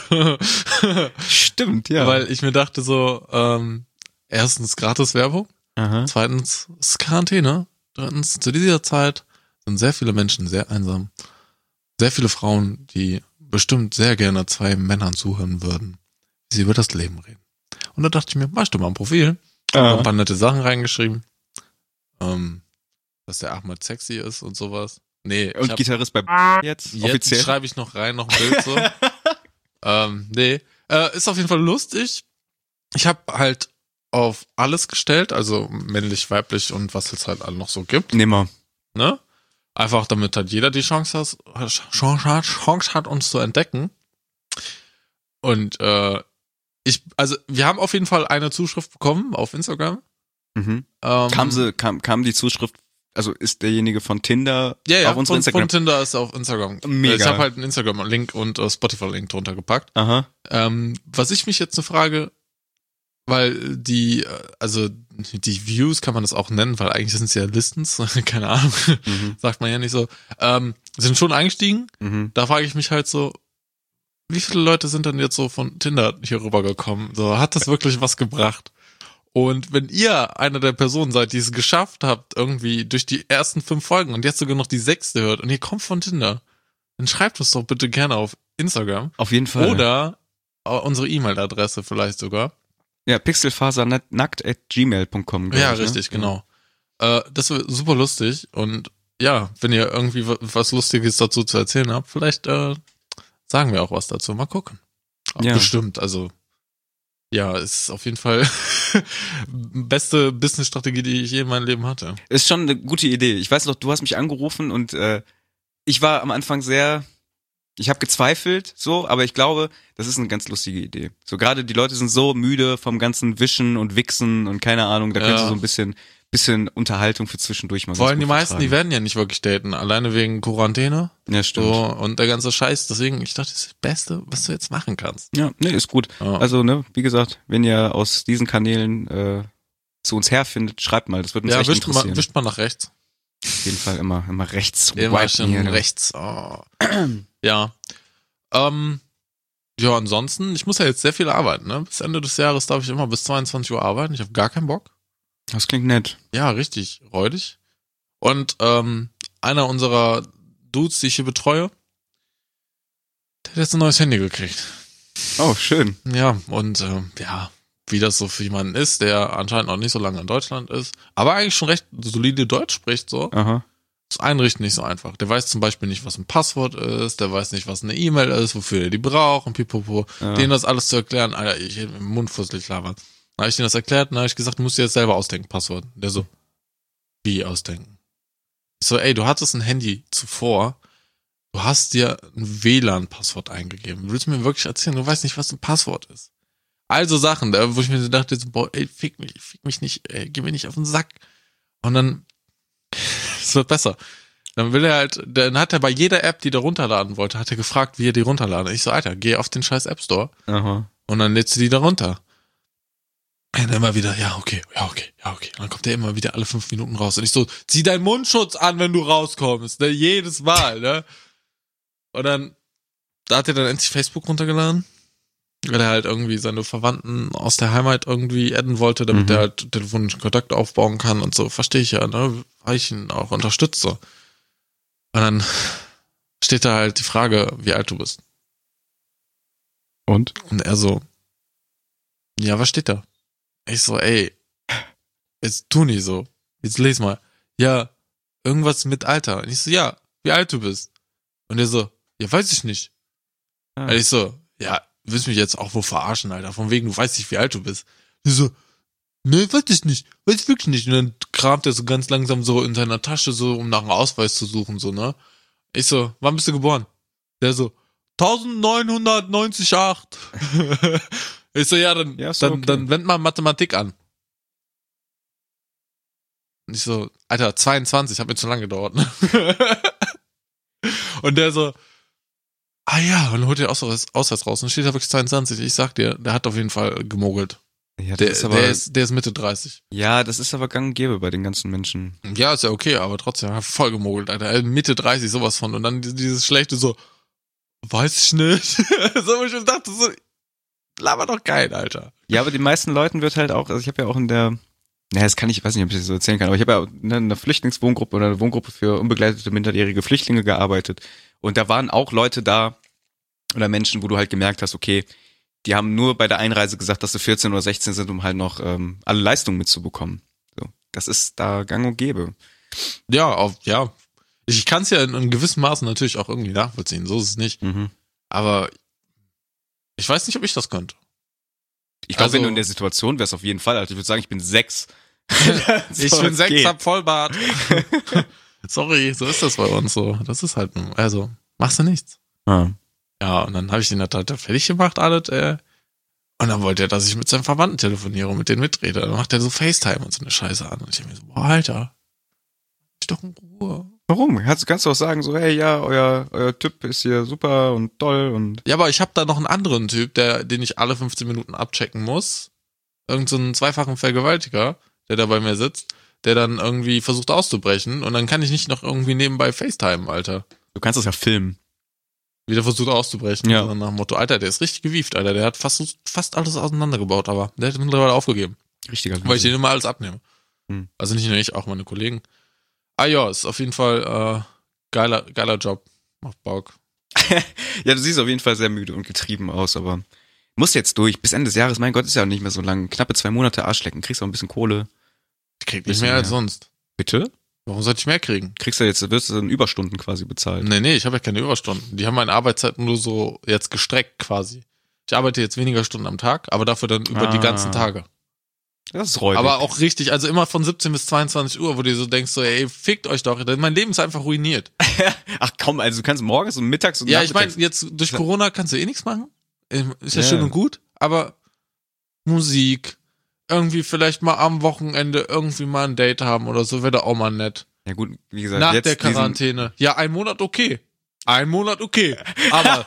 S1: Stimmt, ja.
S2: Weil ich mir dachte so, ähm, erstens gratis Werbung,
S1: Aha.
S2: zweitens ist Quarantäne, drittens zu dieser Zeit sind sehr viele Menschen sehr einsam. Sehr viele Frauen, die bestimmt sehr gerne zwei Männern zuhören würden, wie sie über das Leben reden. Und da dachte ich mir, mach ich doch mal ein Profil. Hab
S1: Aha.
S2: ein paar nette Sachen reingeschrieben. Ähm, dass der Ahmed sexy ist und sowas. Nee, ich
S1: Und
S2: hab,
S1: Gitarrist bei jetzt,
S2: jetzt
S1: offiziell.
S2: schreibe ich noch rein, noch ein Bild so. ähm, nee, äh, ist auf jeden Fall lustig. Ich habe halt auf alles gestellt, also männlich, weiblich und was es halt alle noch so gibt,
S1: Nimmer.
S2: ne? Einfach damit halt jeder die Chance hat, Chance hat, Chance hat uns zu entdecken. Und äh, ich, also wir haben auf jeden Fall eine Zuschrift bekommen auf Instagram.
S1: Mhm.
S2: Ähm,
S1: Kam sie, kam, kam die Zuschrift, also ist derjenige von Tinder
S2: ja, ja,
S1: auf unserem
S2: von,
S1: Instagram?
S2: von Tinder ist er auf Instagram.
S1: Mega.
S2: Ich habe halt einen Instagram-Link und äh, Spotify-Link drunter gepackt.
S1: Aha.
S2: Ähm, was ich mich jetzt eine Frage, weil die, äh, also die Views kann man das auch nennen, weil eigentlich sind es ja Listens, keine Ahnung,
S1: Mhm.
S2: sagt man ja nicht so, ähm, sind schon eingestiegen.
S1: Mhm.
S2: Da frage ich mich halt so, wie viele Leute sind denn jetzt so von Tinder hier rübergekommen? So, hat das wirklich was gebracht? Und wenn ihr einer der Personen seid, die es geschafft habt, irgendwie durch die ersten fünf Folgen und jetzt sogar noch die sechste hört und ihr kommt von Tinder, dann schreibt uns doch bitte gerne auf Instagram
S1: Auf jeden Fall.
S2: oder äh, unsere E-Mail-Adresse vielleicht sogar.
S1: Ja, pixelfasernackt at gmail punkt com.
S2: Ja,
S1: ich, ne?
S2: richtig, genau. Äh, das wird super lustig und ja, wenn ihr irgendwie w- was Lustiges dazu zu erzählen habt, vielleicht äh, sagen wir auch was dazu. Mal gucken.
S1: Ja.
S2: Bestimmt, also ja, es ist auf jeden Fall beste Business-Strategie, die ich je in meinem Leben hatte.
S1: Ist schon eine gute Idee. Ich weiß noch, du hast mich angerufen und äh, ich war am Anfang sehr, ich habe gezweifelt, so, aber ich glaube, das ist eine ganz lustige Idee. So gerade die Leute sind so müde vom ganzen Wischen und Wichsen und keine Ahnung, da
S2: Ja.
S1: könnte so ein bisschen, bisschen Unterhaltung für zwischendurch mal
S2: Vor
S1: ganz
S2: allem die
S1: gut
S2: meisten, die
S1: vertragen.
S2: werden ja nicht wirklich daten, alleine wegen Quarantäne
S1: Ja, stimmt.
S2: so, und der ganze Scheiß. Deswegen, ich dachte, das ist das Beste, was du jetzt machen kannst.
S1: Ja, nee, ist gut.
S2: Ja.
S1: Also, ne, wie gesagt, wenn ihr aus diesen Kanälen äh, zu uns herfindet, schreibt mal, das würde uns
S2: Ja,
S1: echt
S2: wischt
S1: interessieren.
S2: mal, wischt mal nach rechts.
S1: Auf jeden Fall immer, immer rechts
S2: Immer
S1: swipen
S2: schön
S1: hier, ne?
S2: rechts. Oh. Ja. Ähm, ja, ansonsten, ich muss ja jetzt sehr viel arbeiten, ne? Bis Ende des Jahres darf ich immer bis zweiundzwanzig Uhr arbeiten. Ich habe gar keinen Bock.
S1: Das klingt nett.
S2: Ja, richtig, räudig. Und ähm, einer unserer Dudes, die ich hier betreue, der hat jetzt ein neues Handy gekriegt.
S1: Oh, schön.
S2: Ja, und äh, ja, wie das so für jemanden ist, der anscheinend noch nicht so lange in Deutschland ist, aber eigentlich schon recht solide Deutsch spricht, so.
S1: Aha.
S2: Das Einrichten nicht so einfach. Der weiß zum Beispiel nicht, was ein Passwort ist, der weiß nicht, was eine E-Mail ist, wofür er die braucht und pipopo.
S1: Ja.
S2: Denen das alles zu erklären, Alter, ich hätte mit dem Mund fusselig labern. Dann habe ich denen das erklärt und dann habe ich gesagt, du musst dir jetzt selber ausdenken, Passwort. Der so, Wie ausdenken? Ich so, ey, du hattest ein Handy zuvor, du hast dir ein W L A N-Passwort eingegeben. Du willst mir wirklich erzählen, du weißt nicht, was ein Passwort ist. Also Sachen, wo ich mir so dachte, boah, ey, fick mich, fick mich nicht, ey, geh mir nicht auf den Sack. Und dann, es wird besser. Dann will er halt, dann hat er bei jeder App, die er runterladen wollte, hat er gefragt, wie er die runterladen. Ich so, Alter, geh auf den scheiß App Store.
S1: Aha.
S2: Und dann lädst du die da runter. Und dann immer wieder, ja, okay, ja, okay, ja, okay. Und dann kommt der immer wieder alle fünf Minuten raus. Und ich so, zieh deinen Mundschutz an, wenn du rauskommst, ne? Jedes Mal, ne? Und dann, da hat er dann endlich Facebook runtergeladen, weil er halt irgendwie seine Verwandten aus der Heimat irgendwie adden wollte, damit mhm. er halt telefonischen Kontakt aufbauen kann und so. Verstehe ich ja, ne? Weil ich ihn auch unterstütze. Und dann steht da halt die Frage, wie alt du bist.
S1: Und?
S2: Und er so, ja, was steht da? Ich so, ey, jetzt tu nicht so. Jetzt les mal. Ja, irgendwas mit Alter. Und ich so, ja, wie alt du bist. Und er so, ja, weiß ich nicht. Ah. Und ich so, ja, willst mich jetzt auch wohl verarschen, Alter. Von wegen, du weißt nicht, wie alt du bist. Und ich so, ne, weiß ich nicht. Weiß ich wirklich nicht. Und dann kramt er so ganz langsam so in seiner Tasche so, um nach einem Ausweis zu suchen, so, ne. Ich so, wann bist du geboren? Der so, neunzehnhundertneunundneunzig. Ich so, ja, dann, ja, dann, okay. dann wend mal Mathematik an. Und ich so, Alter, zweiundzwanzig, hat mir zu lange gedauert, ne? Und der so, ah ja, und holt den Ausweis, Ausweis raus und steht da wirklich zweiundzwanzig. Ich sag dir, der hat auf jeden Fall gemogelt. Ja, der, ist aber, der, ist, der ist Mitte dreißig.
S1: Ja, das ist aber gang und gäbe bei den ganzen Menschen.
S2: Ja, ist ja okay, aber trotzdem, hat voll gemogelt, Alter. Mitte dreißig, sowas von. Und dann dieses schlechte so, weiß ich nicht. So, wo ich schon dachte, so, laber doch geil, Alter.
S1: Ja, aber den meisten Leuten wird halt auch, also ich habe ja auch in der, naja, das kann ich, ich weiß nicht, ob ich das so erzählen kann, aber ich habe ja in einer Flüchtlingswohngruppe oder einer Wohngruppe für unbegleitete minderjährige Flüchtlinge gearbeitet. Und da waren auch Leute da oder Menschen, wo du halt gemerkt hast, okay, die haben nur bei der Einreise gesagt, dass sie vierzehn oder sechzehn sind, um halt noch ähm, alle Leistungen mitzubekommen. So, das ist da gang und gäbe.
S2: Ja, auf, ja. Ich kann es ja in einem gewissen Maße natürlich auch irgendwie nachvollziehen, so ist es nicht.
S1: Mhm.
S2: Aber ich weiß nicht, ob ich das könnte.
S1: Ich glaube,
S2: also,
S1: wenn du in der Situation wärst, auf jeden Fall. Also ich würde sagen, ich bin sechs.
S2: so, ich bin sechs, geht. Hab Vollbart. Sorry, so ist das bei uns so. Das ist halt, also, machst du nichts.
S1: Ah.
S2: Ja, und dann habe ich den halt fertig gemacht, alles, äh. Und dann wollte er, dass ich mit seinen Verwandten telefoniere und mit denen mitrede. Dann macht er so FaceTime und so eine Scheiße an. Und ich denke mir so, boah, Alter, ich doch in Ruhe.
S1: Warum? Kannst, kannst du auch sagen, so, hey, ja, euer, euer Typ ist hier super und toll und.
S2: Ja, aber ich habe da noch einen anderen Typ, der, den ich alle fünfzehn Minuten abchecken muss. Irgend so einen zweifachen Vergewaltiger, der da bei mir sitzt, der dann irgendwie versucht auszubrechen. Und dann kann ich nicht noch irgendwie nebenbei FaceTime, Alter.
S1: Du kannst das ja filmen.
S2: Wieder versucht auszubrechen.
S1: Ja.
S2: Und dann nach dem Motto, Alter, der ist richtig gewieft, Alter. Der hat fast, fast alles auseinandergebaut, aber der hat mittlerweile aufgegeben.
S1: Richtiger
S2: Weil ich den immer alles abnehme. Hm. Also nicht nur ich, auch meine Kollegen. Ah ja, ist auf jeden Fall äh, geiler, geiler Job. Macht Bock.
S1: Ja, du siehst auf jeden Fall sehr müde und getrieben aus, aber musst jetzt durch. Bis Ende des Jahres, mein Gott, ist ja auch nicht mehr so lang. Knappe zwei Monate Arschlecken, kriegst auch ein bisschen Kohle.
S2: Ich krieg nicht mehr, mehr als sonst.
S1: Bitte?
S2: Warum sollte ich mehr kriegen?
S1: Kriegst du jetzt, wirst du in Überstunden quasi bezahlt?
S2: Nee, nee, ich habe ja keine Überstunden. Die haben meine Arbeitszeit nur so jetzt gestreckt quasi. Ich arbeite jetzt weniger Stunden am Tag, aber dafür dann über ah. die ganzen Tage.
S1: Das ist räudig.
S2: Aber auch richtig, also immer von siebzehn bis zweiundzwanzig Uhr, wo du so denkst, so, ey, fickt euch doch. Mein Leben ist einfach ruiniert.
S1: Ach komm, also du kannst morgens und mittags und
S2: ja, ich meine, jetzt durch Corona kannst du eh nichts machen. Ist ja, ja schön und gut, aber Musik, irgendwie vielleicht mal am Wochenende irgendwie mal ein Date haben oder so, wäre da auch mal nett.
S1: Ja gut, wie gesagt,
S2: nach
S1: jetzt
S2: der Quarantäne. Ja, ein Monat okay. Ein Monat okay. Aber,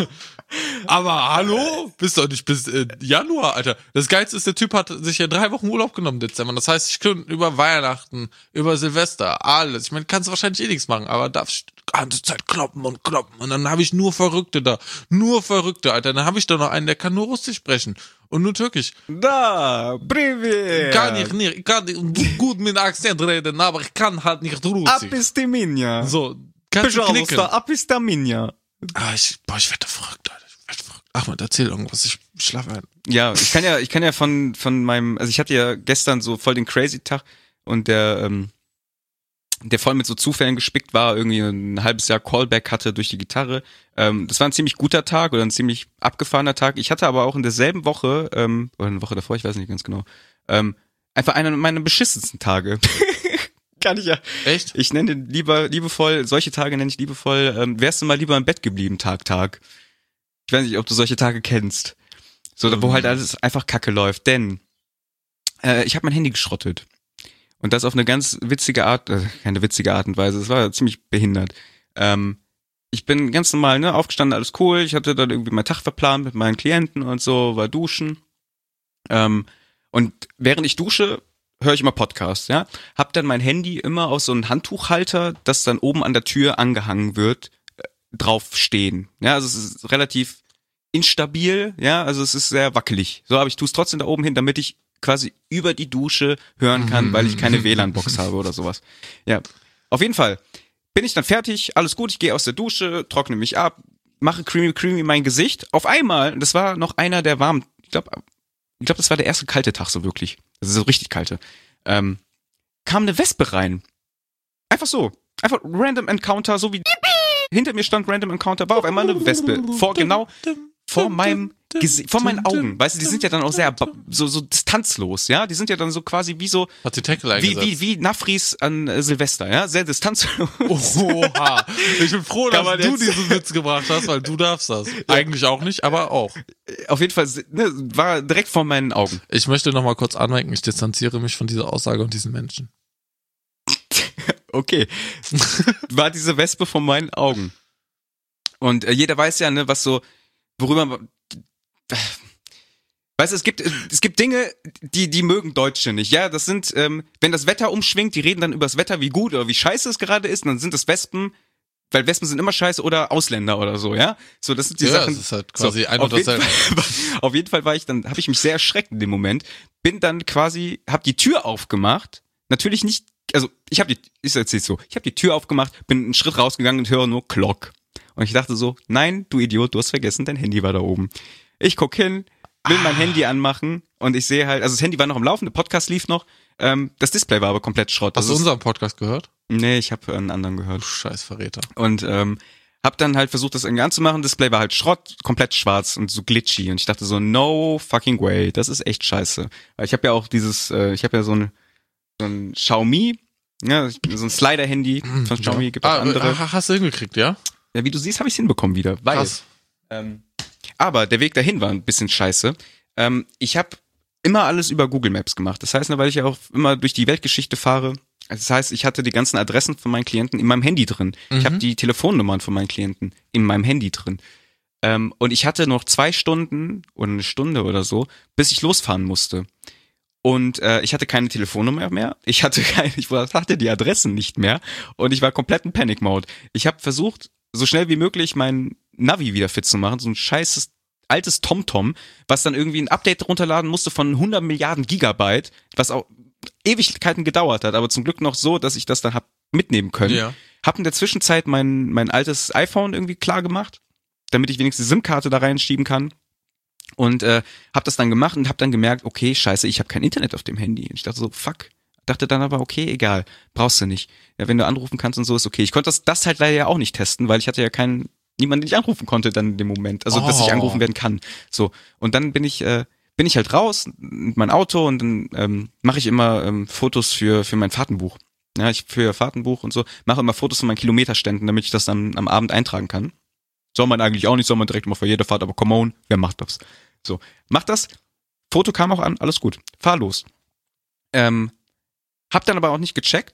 S2: aber hallo? Bist doch nicht bis äh, Januar, Alter. Das Geilste ist, der Typ hat sich ja drei Wochen Urlaub genommen im Dezember. Das heißt, ich könnte über Weihnachten, über Silvester, alles. Ich meine, kannst du wahrscheinlich eh nichts machen, aber darfst die ganze Zeit kloppen und kloppen. Und dann habe ich nur Verrückte da. Nur Verrückte, Alter. Dann habe ich da noch einen, der kann nur Russisch sprechen. Und nur Türkisch.
S1: Da, привет.
S2: Kann ich nicht. Ich kann gut mit Akzent reden, aber ich kann halt nicht Russisch.
S1: Аписти меня.
S2: So, kannst du klicken.
S1: Пожалуйста, аписти меня.
S2: Ah, ich, boah, ich werde verrückt, Alter. Ich werde verrückt. Ahmed, erzähl irgendwas. Ich schlafe ein.
S1: Ja, ich kann ja, ich kann ja von, von meinem, also ich hatte ja gestern so voll den crazy Tag und der, ähm, der voll mit so Zufällen gespickt war, irgendwie ein halbes Jahr Callback hatte durch die Gitarre. Ähm, das war ein ziemlich guter Tag oder ein ziemlich abgefahrener Tag. Ich hatte aber auch in derselben Woche, ähm, oder eine Woche davor, ich weiß nicht ganz genau, ähm, einfach einen meiner beschissensten Tage. Kann ich ja.
S2: Echt?
S1: Ich nenne den lieber, liebevoll, solche Tage nenne ich liebevoll, ähm, wärst du mal lieber im Bett geblieben, Tag, Tag. Ich weiß nicht, ob du solche Tage kennst. So, mhm. wo halt alles einfach kacke läuft. Denn äh, ich habe mein Handy geschrottet. Und das auf eine ganz witzige Art, äh, keine witzige Art und Weise, es war ziemlich behindert. Ähm, ich bin ganz normal, ne, aufgestanden, alles cool. Ich hatte dann irgendwie meinen Tag verplant mit meinen Klienten und so, war duschen. Ähm, und während ich dusche, höre ich immer Podcasts, ja. Hab dann mein Handy immer auf so einen Handtuchhalter, das dann oben an der Tür angehangen wird, äh, drauf stehen. Ja, also es ist relativ instabil, ja, also es ist sehr wackelig. So, aber ich tue es trotzdem da oben hin, damit ich quasi über die Dusche hören kann, weil ich keine W L A N-Box habe oder sowas. Ja, auf jeden Fall bin ich dann fertig, alles gut, ich gehe aus der Dusche, trockne mich ab, mache creamy creamy mein Gesicht. Auf einmal, das war noch einer der warmen, ich glaube, ich glaube, das war der erste kalte Tag so wirklich, das ist so richtig kalte, ähm, kam eine Wespe rein. Einfach so, einfach random Encounter, so wie hinter mir stand random Encounter, war auf einmal eine Wespe vor genau vor meinem Gese- vor meinen Augen, weißt du, die sind ja dann auch sehr so so distanzlos, ja, die sind ja dann so quasi wie so
S2: Hat die Tackle
S1: wie
S2: eingesetzt.
S1: wie wie Nafris an äh, Silvester, ja, sehr distanzlos.
S2: Oha, ich bin froh,
S1: Kann
S2: dass
S1: man
S2: du
S1: jetzt-
S2: diesen Witz gebracht hast, weil du darfst das. Eigentlich auch nicht, aber auch.
S1: Auf jeden Fall ne, war direkt vor meinen Augen.
S2: Ich möchte noch mal kurz anmerken, ich distanziere mich von dieser Aussage und diesen Menschen.
S1: Okay. War diese Wespe vor meinen Augen. Und äh, jeder weiß ja, ne, was so worüber man Weißt du, es gibt es gibt Dinge, die die mögen Deutsche nicht. Ja, das sind ähm, wenn das Wetter umschwingt, die reden dann über das Wetter, wie gut oder wie scheiße es gerade ist, und dann sind das Wespen, weil Wespen sind immer scheiße, oder Ausländer oder so, ja? So, das sind die
S2: Ja,
S1: Sachen.
S2: das ist halt quasi ein
S1: auf
S2: und
S1: jeden
S2: dasselbe.
S1: Fall, auf jeden Fall war ich dann, habe ich mich sehr erschreckt in dem Moment, bin dann quasi, hab die Tür aufgemacht, natürlich nicht, also ich habe die, ich erzähl's so, ich habe die Tür aufgemacht, bin einen Schritt rausgegangen und höre nur Glock. Und ich dachte so, nein, du Idiot, du hast vergessen, dein Handy war da oben. Ich guck hin, will mein Handy anmachen und ich sehe halt, also das Handy war noch am Laufen, der Podcast lief noch, ähm, das Display war aber komplett Schrott.
S2: Hast du
S1: Also es-
S2: unseren Podcast gehört?
S1: Nee, ich habe einen anderen gehört.
S2: Du scheiß Verräter.
S1: Und ähm, hab dann halt versucht, das irgendwie anzumachen. Display war halt Schrott, komplett schwarz und so glitchy. Und ich dachte so, no fucking way, das ist echt scheiße. Weil ich habe ja auch dieses, äh, ich habe ja so ein, so ein Xiaomi, ja, so ein Slider-Handy von Xiaomi,
S2: Ja.
S1: gibt auch
S2: Ah,
S1: andere.
S2: ha- hast du hingekriegt, ja?
S1: Ja, wie du siehst, habe ich es hinbekommen wieder. Weil,
S2: Krass.
S1: ähm, aber der Weg dahin war ein bisschen scheiße. Ähm, ich habe immer alles über Google Maps gemacht. Das heißt, ne, weil ich ja auch immer durch die Weltgeschichte fahre. Das heißt, ich hatte die ganzen Adressen von meinen Klienten in meinem Handy drin. Ich
S2: Mhm.
S1: habe die Telefonnummern von meinen Klienten in meinem Handy drin. Ähm, und ich hatte noch zwei Stunden oder eine Stunde oder so, bis ich losfahren musste. Und äh, ich hatte keine Telefonnummer mehr. Ich hatte keine, ich hatte die Adressen nicht mehr. Und ich war komplett in Panic Mode. Ich habe versucht, so schnell wie möglich mein Navi wieder fit zu machen. So ein scheißes altes TomTom, was dann irgendwie ein Update runterladen musste von hundert Milliarden Gigabyte, was auch Ewigkeiten gedauert hat, aber zum Glück noch so, dass ich das dann hab mitnehmen können.
S2: Ja.
S1: Hab in der Zwischenzeit mein mein altes iPhone irgendwie klar gemacht, damit ich wenigstens die SIM-Karte da reinschieben kann. Und äh, hab das dann gemacht und hab dann gemerkt, okay, scheiße, ich habe kein Internet auf dem Handy. Und ich dachte so, fuck. Dachte dann aber, okay, egal, brauchst du nicht. Ja, wenn du anrufen kannst und so, ist okay. Ich konnte das, das halt leider ja auch nicht testen, weil ich hatte ja keinen, niemanden, den ich anrufen konnte dann in dem Moment. Also, dass ich
S2: Oh.
S1: angerufen werden kann. So. Und dann bin ich, äh, bin ich halt raus mit meinem Auto und dann ähm, mache ich immer ähm, Fotos für für mein Fahrtenbuch. Ja, ich für Fahrtenbuch und so, mache immer Fotos von meinen Kilometerständen, damit ich das dann am Abend eintragen kann. Soll man eigentlich auch nicht, soll man direkt immer vor jeder Fahrt, aber come on, wer macht das? So, mach das. Foto kam auch an, alles gut. Fahr los. Ähm, hab dann aber auch nicht gecheckt,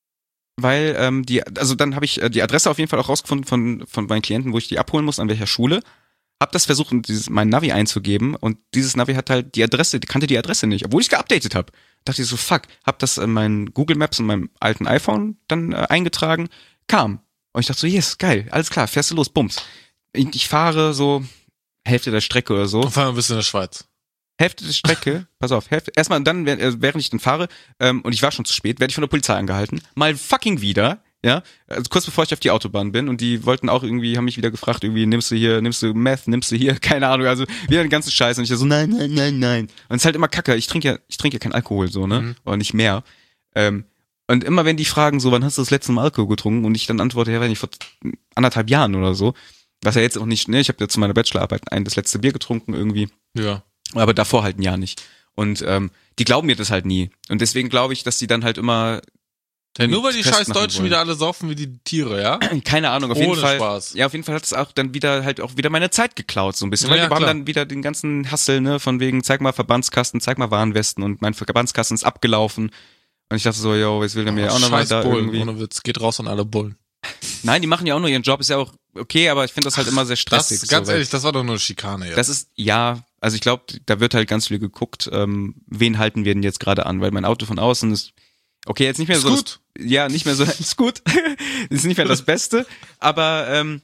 S1: weil ähm, die, also dann habe ich äh, die Adresse auf jeden Fall auch rausgefunden von von meinen Klienten, wo ich die abholen muss, an welcher Schule. Hab das versucht, dieses, mein Navi einzugeben, und dieses Navi hat halt die Adresse, kannte die Adresse nicht, obwohl ich geupdatet habe. Dachte ich so, fuck, hab das in meinen Google Maps und meinem alten iPhone dann äh, eingetragen, kam. Und ich dachte so, yes, geil, alles klar, fährst du los, bums. Ich, ich fahre so Hälfte der Strecke oder so.
S2: Und vor allem bist du in der Schweiz.
S1: Hälfte der Strecke, pass auf, Hälfte, erstmal dann, während ich dann fahre, ähm, und ich war schon zu spät, werde ich von der Polizei angehalten. Mal fucking wieder, ja, also kurz bevor ich auf die Autobahn bin, und die wollten auch irgendwie, haben mich wieder gefragt, irgendwie, nimmst du hier, nimmst du Meth, nimmst du hier, keine Ahnung, also wieder den ganzen Scheiß, und ich so, nein, nein, nein, nein. Und es ist halt immer Kacke, ich trinke ja, ich trinke ja keinen Alkohol, so, ne,
S2: Mhm.
S1: oder nicht mehr. Ähm, und immer wenn die fragen, so, wann hast du das letzte Mal Alkohol getrunken, und ich dann antworte, ja, weiß nicht, vor anderthalb Jahren oder so, was ja jetzt auch nicht, ne, ich habe ja zu meiner Bachelorarbeit ein, das letzte Bier getrunken irgendwie,
S2: Ja.
S1: aber davor halt ein Jahr nicht. Und ähm, die glauben mir das halt nie. Und deswegen glaube ich, dass die dann halt immer
S2: Ja, nur weil die
S1: Test
S2: scheiß
S1: machen
S2: Deutschen
S1: wollen.
S2: wieder alle saufen wie die Tiere, ja?
S1: Keine Ahnung, auf jeden
S2: Ohne
S1: Fall.
S2: Spaß.
S1: Ja, auf jeden Fall hat es auch dann wieder halt auch wieder meine Zeit geklaut, so ein bisschen.
S2: Ja,
S1: Weil
S2: ja,
S1: die haben
S2: klar.
S1: dann wieder den ganzen Hassel, ne, von wegen, zeig mal Verbandskasten, zeig mal Warnwesten und mein Verbandskasten ist abgelaufen. Und ich dachte so, yo, jetzt will der mir
S2: Oh,
S1: auch nochmal
S2: scheiß
S1: da
S2: Bullen,
S1: irgendwie.
S2: ohne Witz, geht raus an alle Bullen.
S1: Nein, die machen ja auch nur ihren Job, ist ja auch okay, aber ich finde das halt immer sehr stressig.
S2: Das, ganz
S1: so, weil
S2: ehrlich, das war doch nur Schikane jetzt.
S1: das ist, ja, also ich glaube, da wird halt ganz viel geguckt, ähm, wen halten wir denn jetzt gerade an, weil mein Auto von außen ist, okay, jetzt nicht mehr
S2: Ist
S1: so,
S2: gut.
S1: Das, ja, nicht mehr so, ist gut, ist nicht mehr das Beste, aber ähm,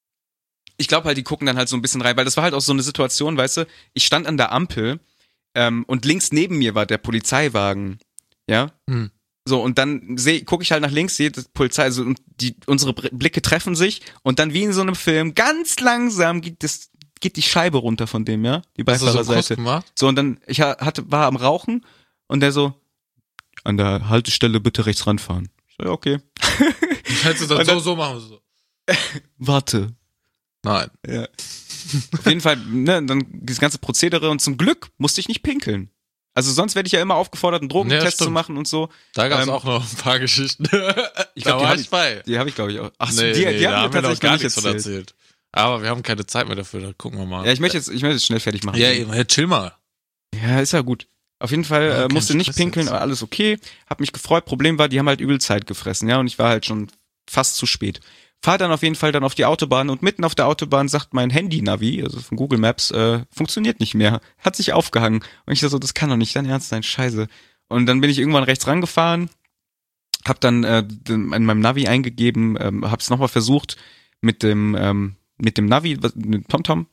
S1: ich glaube halt, die gucken dann halt so ein bisschen rein, weil das war halt auch so eine Situation, weißt du, ich stand an der Ampel ähm, und links neben mir war der Polizeiwagen, ja,
S2: Hm.
S1: so, und dann seh, gucke ich halt nach links, sehe die Polizei, also und die, unsere Blicke treffen sich und dann wie in so einem Film, ganz langsam geht das, geht die Scheibe runter von dem, ja, die
S2: Hast du so einen Kuss
S1: Beifahrerseite.
S2: gemacht?
S1: So, und dann, ich ha- hatte, war am Rauchen und der so, an der Haltestelle bitte rechts ranfahren. Ich so, ja, okay.
S2: Hättest du das
S1: Und
S2: so,
S1: dann-
S2: so machen so.
S1: Warte.
S2: Nein.
S1: Ja. Auf jeden Fall, ne, dann das ganze Prozedere und zum Glück musste ich nicht pinkeln. Also sonst werde ich ja immer aufgefordert, einen Drogentest
S2: Ja,
S1: zu
S2: stimmt.
S1: machen und so.
S2: Da gab's
S1: Ähm,
S2: auch noch ein paar Geschichten.
S1: Ich
S2: da
S1: glaub, die
S2: war
S1: hab
S2: ich
S1: ich-
S2: bei.
S1: Die habe ich, glaube ich, auch. Ach so,
S2: Nee,
S1: die,
S2: nee,
S1: die
S2: da
S1: haben
S2: haben
S1: mir
S2: wir noch
S1: tatsächlich
S2: gar
S1: noch nicht
S2: nichts von
S1: erzählt.
S2: erzählt. Aber wir haben keine Zeit mehr dafür, da gucken wir mal.
S1: Ja, ich möchte jetzt, ich möchte jetzt schnell fertig machen.
S2: Ja, eben, hey, chill mal.
S1: Ja, ist ja gut. Auf jeden Fall
S2: Ja,
S1: äh,
S2: kein
S1: musste nicht
S2: Stress
S1: pinkeln,
S2: jetzt.
S1: aber alles okay. Hab mich gefreut. Problem war, die haben halt übel Zeit gefressen, ja, und ich war halt schon fast zu spät. Fahr dann auf jeden Fall dann auf die Autobahn und mitten auf der Autobahn sagt mein Handy-Navi, also von Google Maps, äh, funktioniert nicht mehr. Hat sich aufgehangen. Und ich dachte so, das kann doch nicht dein Ernst sein, scheiße. Und dann bin ich irgendwann rechts rangefahren, hab dann äh, in meinem Navi eingegeben, ähm, hab's nochmal versucht mit dem ähm, mit dem Navi, was- mit TomTom,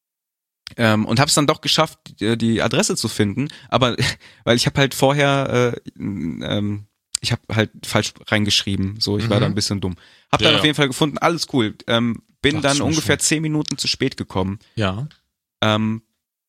S1: ähm, und hab's dann doch geschafft, die, die Adresse zu finden, aber weil ich habe halt vorher, äh, ähm, ich habe halt falsch reingeschrieben, so, ich war
S2: Mhm.
S1: da ein bisschen dumm. Hab
S2: Ja,
S1: dann
S2: ja.
S1: auf jeden Fall gefunden, alles cool. Ähm, bin
S2: Ach,
S1: dann
S2: schon
S1: ungefähr
S2: schön.
S1: zehn Minuten zu spät gekommen.
S2: Ja.
S1: Ähm,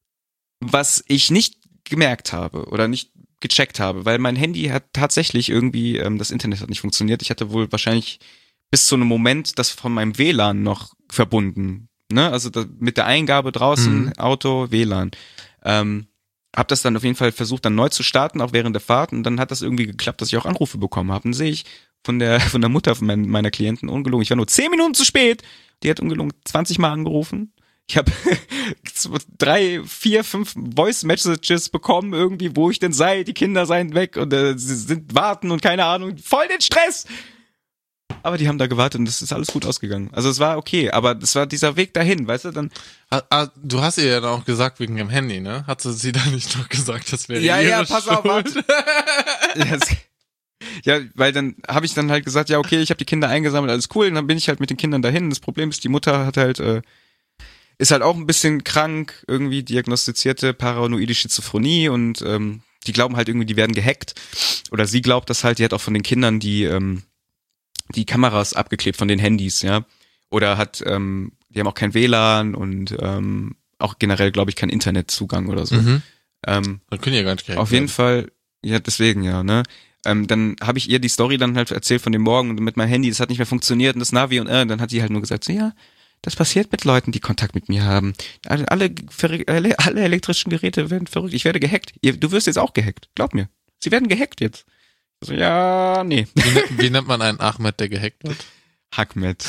S1: was ich nicht gemerkt habe oder nicht gecheckt habe, weil mein Handy hat tatsächlich irgendwie, ähm, das Internet hat nicht funktioniert. Ich hatte wohl wahrscheinlich bis zu einem Moment das von meinem W L A N noch verbunden. Ne? Also da, mit der Eingabe draußen,
S2: Mhm.
S1: Auto, W L A N. Ähm, hab das dann auf jeden Fall versucht, dann neu zu starten, auch während der Fahrt. Und dann hat das irgendwie geklappt, dass ich auch Anrufe bekommen habe. Und sehe ich von der, von der Mutter von mein, meiner Klienten ungelogen. Ich war nur zehn Minuten zu spät. Die hat ungelogen zwanzig Mal angerufen. Ich habe drei, vier, fünf Voice-Messages bekommen, irgendwie, wo ich denn sei. Die Kinder seien weg und äh, sie sind warten und keine Ahnung. Voll den Stress! Aber die haben da gewartet und das ist alles gut ausgegangen. Also es war okay, aber das war dieser Weg dahin, weißt du, dann...
S2: Ah, ah, du hast ihr ja dann auch gesagt wegen dem Handy, ne? Hat sie sie da nicht noch gesagt, das wäre
S1: Ja,
S2: ihre
S1: ja, pass auf,
S2: Schuld?
S1: warte. Das, ja, weil dann habe ich dann halt gesagt, ja, okay, ich habe die Kinder eingesammelt, alles cool. Und dann bin ich halt mit den Kindern dahin. Das Problem ist, die Mutter hat halt, äh, ist halt auch ein bisschen krank, irgendwie diagnostizierte paranoide Schizophrenie und ähm, die glauben halt irgendwie, die werden gehackt. Oder sie glaubt das halt, die hat auch von den Kindern die, ähm, die Kameras abgeklebt von den Handys, ja. Oder hat, ähm, die haben auch kein W L A N und ähm, auch generell, glaube ich, keinen Internetzugang oder so.
S2: Mhm.
S1: Ähm,
S2: Dann können die ja gar nicht gehackt
S1: auf jeden
S2: werden.
S1: Fall, ja, deswegen ja, ne? Ähm, dann habe ich ihr die Story dann halt erzählt von dem Morgen und mit meinem Handy, das hat nicht mehr funktioniert und das Navi und äh, dann hat die halt nur gesagt, so, ja, das passiert mit Leuten, die Kontakt mit mir haben. Alle, alle, verrück- alle, alle elektrischen Geräte werden verrückt. Ich werde gehackt. Ihr, du wirst jetzt auch gehackt. Glaub mir. Sie werden gehackt jetzt. So, ja, nee.
S2: Wie, ne- wie nennt man einen Ahmed, der gehackt wird?
S1: Hackmet.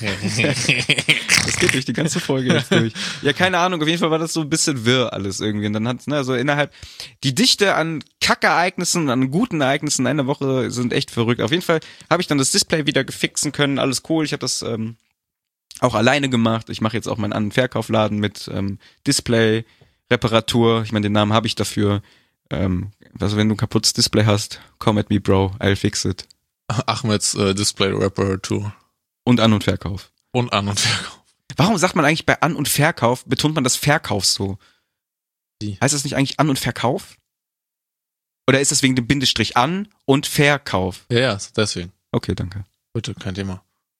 S1: Das geht durch die ganze Folge jetzt durch. Ja, keine Ahnung, auf jeden Fall war das so ein bisschen wirr alles irgendwie. Und dann hat, ne, also innerhalb, die Dichte an Kackereignissen, an guten Ereignissen in einer Woche sind echt verrückt. Auf jeden Fall habe ich dann das Display wieder gefixen können, alles cool. Ich habe das ähm, auch alleine gemacht. Ich mache jetzt auch meinen An- und Verkaufladen mit ähm, Display, Reparatur. Ich meine, den Namen habe ich dafür. Ähm, also wenn du ein kaputtes Display hast, come at me, bro, I'll fix it.
S2: Ahmeds äh, Display Reparatur.
S1: Und An- und Verkauf.
S2: Und An- und Verkauf.
S1: Warum sagt man eigentlich bei An- und Verkauf, betont man das Verkauf so?
S2: Wie?
S1: Heißt das nicht eigentlich An- und Verkauf? Oder ist das wegen dem Bindestrich An- und Verkauf?
S2: Ja, ja, deswegen.
S1: Okay, danke.
S2: Bitte, kein Thema.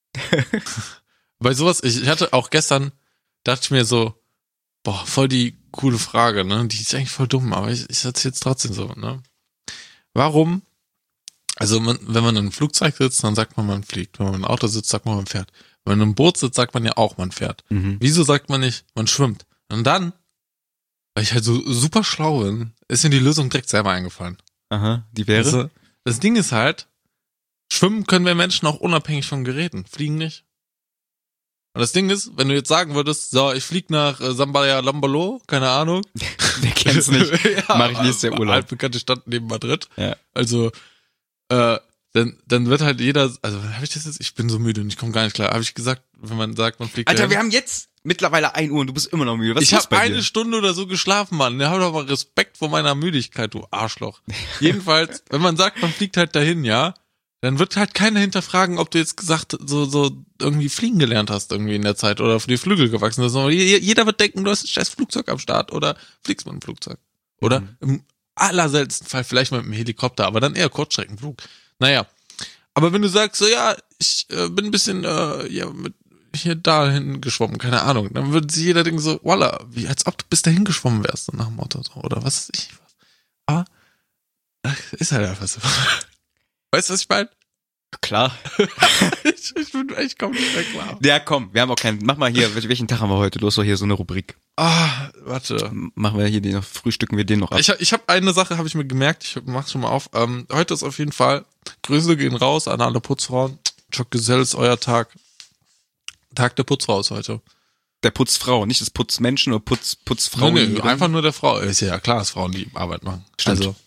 S2: Bei sowas, ich, ich hatte auch gestern, dachte ich mir so, boah, voll die coole Frage, ne? Die ist eigentlich voll dumm, aber ich, ich erzähle jetzt trotzdem so, ne? Warum? Also, man, wenn man in einem Flugzeug sitzt, dann sagt man, man fliegt. Wenn man im Auto sitzt, sagt man, man fährt. Wenn man in einem Boot sitzt, sagt man ja auch, man fährt.
S1: Mhm.
S2: Wieso sagt man nicht, man schwimmt? Und dann, weil ich halt so super schlau bin, ist mir die Lösung direkt selber eingefallen.
S1: Aha, die wäre?
S2: Also, das Ding ist halt, Schwimmen können wir Menschen auch unabhängig von Geräten, fliegen nicht. Und das Ding ist, wenn du jetzt sagen würdest, so, ich flieg nach äh, Sambaya Lambolo, keine Ahnung.
S1: Wer kennt's nicht?
S2: Ja,
S1: Mach ich nächstes Jahr Urlaub.
S2: Altbekannte Stadt neben Madrid.
S1: Ja.
S2: Also, äh, dann, dann wird halt jeder, also habe ich das jetzt, ich bin so müde und ich komme gar nicht klar. Habe ich gesagt, wenn man sagt, man fliegt
S1: Alter,
S2: dahin?
S1: wir haben jetzt mittlerweile ein Uhr und du bist immer noch müde. Was
S2: Ich
S1: ist los
S2: habe
S1: bei
S2: eine
S1: dir?
S2: Stunde oder so geschlafen, Mann. Ja, hab doch mal Respekt vor meiner Müdigkeit, du Arschloch. Jedenfalls, wenn man sagt, man fliegt halt dahin, ja, dann wird halt keiner hinterfragen, ob du jetzt gesagt so so irgendwie fliegen gelernt hast irgendwie in der Zeit oder für die Flügel gewachsen bist. Jeder wird denken, du hast ein scheiß Flugzeug am Start oder fliegst mit einem Flugzeug. Oder
S1: Mhm.
S2: im allerseltensten Fall vielleicht mit einem Helikopter, aber dann eher Kurzstreckenflug. Naja, aber wenn du sagst, so ja, ich äh, bin ein bisschen äh, ja mit hier dahin geschwommen, keine Ahnung, dann würde sich jeder denken so, voila, wie als ob du bis dahin geschwommen wärst, so nach dem Motto, so, oder was weiß ich was. Aber ach, ist halt einfach so. Weißt du, was ich meine?
S1: Klar.
S2: ich, ich bin echt komm nicht mehr klar.
S1: Ja, komm, wir haben auch keinen. Mach mal hier, wel- welchen Tag haben wir heute? Du hast doch hier so eine Rubrik.
S2: Ah, warte.
S1: Machen wir hier den noch, frühstücken wir den noch ab.
S2: Ich, ich habe eine Sache, habe ich mir gemerkt, ich mach's schon mal auf. Ähm, heute ist auf jeden Fall, Grüße gehen raus an alle Putzfrauen. Chuck Gesell ist euer Tag. Tag der Putzfrau ist heute.
S1: Der Putzfrau, nicht des Putzmenschen oder Putz, Putzfrau.
S2: Nee, nee, einfach nur der Frau. Ist ja klar, dass Frauen die Arbeit machen.
S1: Stimmt.
S2: Also,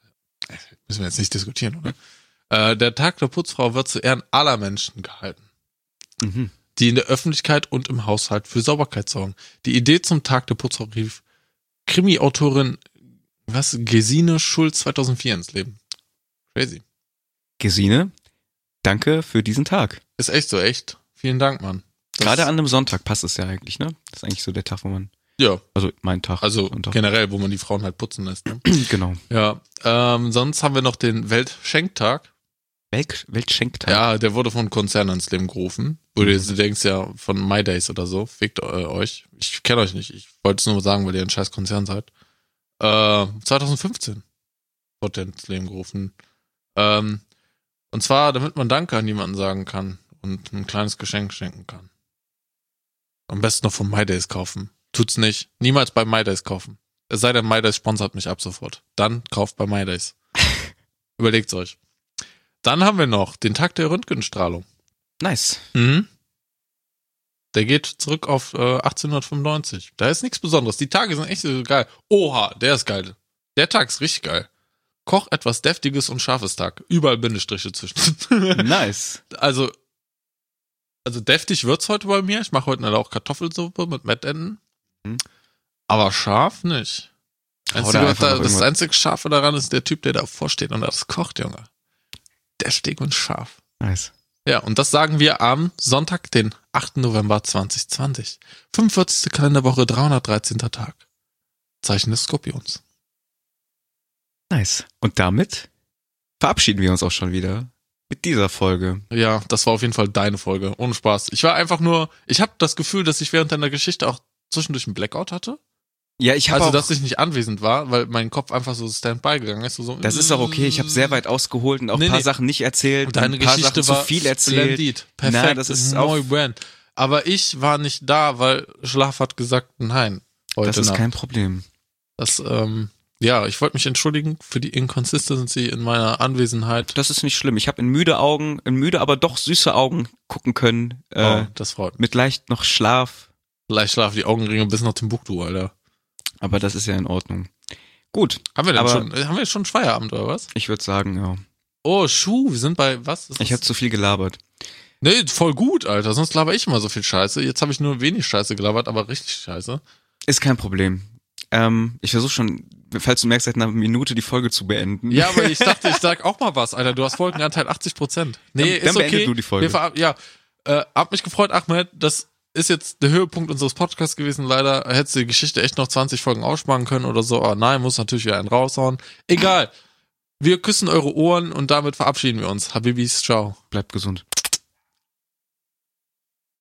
S2: müssen wir jetzt nicht diskutieren, oder? Äh, der Tag der Putzfrau wird zu Ehren aller Menschen gehalten,
S1: Mhm.
S2: die in der Öffentlichkeit und im Haushalt für Sauberkeit sorgen. Die Idee zum Tag der Putzfrau rief Krimi-Autorin, was, Gesine Schulz zweitausendvier ins Leben. Crazy.
S1: Gesine, danke für diesen Tag.
S2: Ist echt so, echt. Vielen Dank, Mann. Das-
S1: Gerade an einem Sonntag passt es ja eigentlich, ne? Das ist eigentlich so der Tag, wo man,
S2: Ja,
S1: also mein Tag.
S2: also
S1: Sonntag.
S2: generell, wo man die Frauen halt putzen lässt. Ne?
S1: Genau.
S2: Ja, ähm, sonst haben wir noch den Weltschenktag.
S1: Welt, Weltschenktag.
S2: Ja, der wurde von Konzernen ins Leben gerufen. Wo du jetzt denkst ja von My Days oder so. Fickt äh, euch. Ich kenne euch nicht. Ich wollte es nur sagen, weil ihr ein scheiß Konzern seid. Äh, zweitausendfünfzehn wurde der ins Leben gerufen. Ähm, und zwar, damit man Danke an jemanden sagen kann und ein kleines Geschenk schenken kann. Am besten noch von My Days kaufen. Tut's nicht. Niemals bei My Days kaufen. Es sei denn, My Days sponsert mich ab sofort. Dann kauft bei My Days. Überlegt's euch. Dann haben wir noch den Tag der Röntgenstrahlung.
S1: Nice.
S2: Mhm. Der geht zurück auf äh, achtzehnhundertfünfundneunzig. Da ist nichts Besonderes. Die Tage sind echt so geil. Oha, der ist geil. Der Tag ist richtig geil. Koch etwas Deftiges und Scharfes Tag. Überall Bindestriche zwischen.
S1: Nice.
S2: Also, also deftig wird's heute bei mir. Ich mache heute eine Lauch-Kartoffelsuppe mit Mettenden.
S1: Mhm.
S2: Aber scharf nicht.
S1: Hau
S2: Einzige,
S1: da
S2: was
S1: einfach
S2: da,
S1: noch
S2: das
S1: irgendwas-
S2: einzige Scharfe daran ist der Typ, der davor steht und das kocht, Junge. Deftig und scharf.
S1: Nice.
S2: Ja, und das sagen wir am Sonntag, den achten November zweitausendzwanzig. fünfundvierzigste Kalenderwoche, dreihundertdreizehnter Tag. Zeichen des Skorpions.
S1: Nice. Und damit verabschieden wir uns auch schon wieder mit dieser Folge.
S2: Ja, das war auf jeden Fall deine Folge. Ohne Spaß. Ich war einfach nur, ich habe das Gefühl, dass ich während deiner Geschichte auch zwischendurch einen Blackout hatte.
S1: Ja, ich habe
S2: Also,
S1: auch,
S2: dass ich nicht anwesend war, weil mein Kopf einfach so Standby gegangen ist. So, so,
S1: das ist auch okay, ich habe sehr weit ausgeholt und auch
S2: Nee,
S1: ein paar
S2: nee.
S1: Sachen nicht erzählt,
S2: Und deine
S1: ein paar
S2: Geschichte
S1: Sachen
S2: war
S1: zu viel erzählt.
S2: splendid. Perfekt.
S1: Na, das ist auch,
S2: muy buen. Aber ich war nicht da, weil Schlaf hat gesagt, nein. Heute
S1: das ist
S2: Nacht.
S1: kein Problem.
S2: Das, ähm, ja, ich wollte mich entschuldigen für die Inconsistency in meiner Anwesenheit.
S1: Das ist nicht schlimm. Ich habe in müde Augen, in müde, aber doch süße Augen gucken können, äh,
S2: Oh, das freut mich.
S1: mit leicht noch Schlaf,
S2: Leicht schlafen die Augenringe bis nach Timbuktu, Alter.
S1: aber das ist ja in Ordnung. Gut,
S2: Haben wir denn
S1: Aber-
S2: schon, äh, haben wir schon Feierabend oder was?
S1: ich würde sagen, ja.
S2: Oh, Schuh, wir sind bei, was? Ist
S1: Ich
S2: das?
S1: habe zu viel gelabert.
S2: Nee, voll gut, Alter. Sonst laber ich immer so viel Scheiße. Jetzt habe ich nur wenig Scheiße gelabert, aber richtig Scheiße.
S1: Ist kein Problem. Ähm, ich versuche schon, falls du merkst, seit einer Minute die Folge zu beenden.
S2: Ja, aber ich dachte, ich sag auch mal was, Alter. Du hast Folgenanteil achtzig Prozent. Nee,
S1: Dann- dann
S2: ist okay.
S1: beende du die Folge.
S2: Wir verab- ja, äh, hab mich gefreut, Ahmed. Das ist jetzt der Höhepunkt unseres Podcasts gewesen, leider. Hättest du die Geschichte echt noch zwanzig Folgen aussparen können oder so. Aber nein, muss natürlich wieder einen raushauen. Egal. Wir küssen eure Ohren und damit verabschieden wir uns. Habibis, ciao.
S1: Bleibt gesund.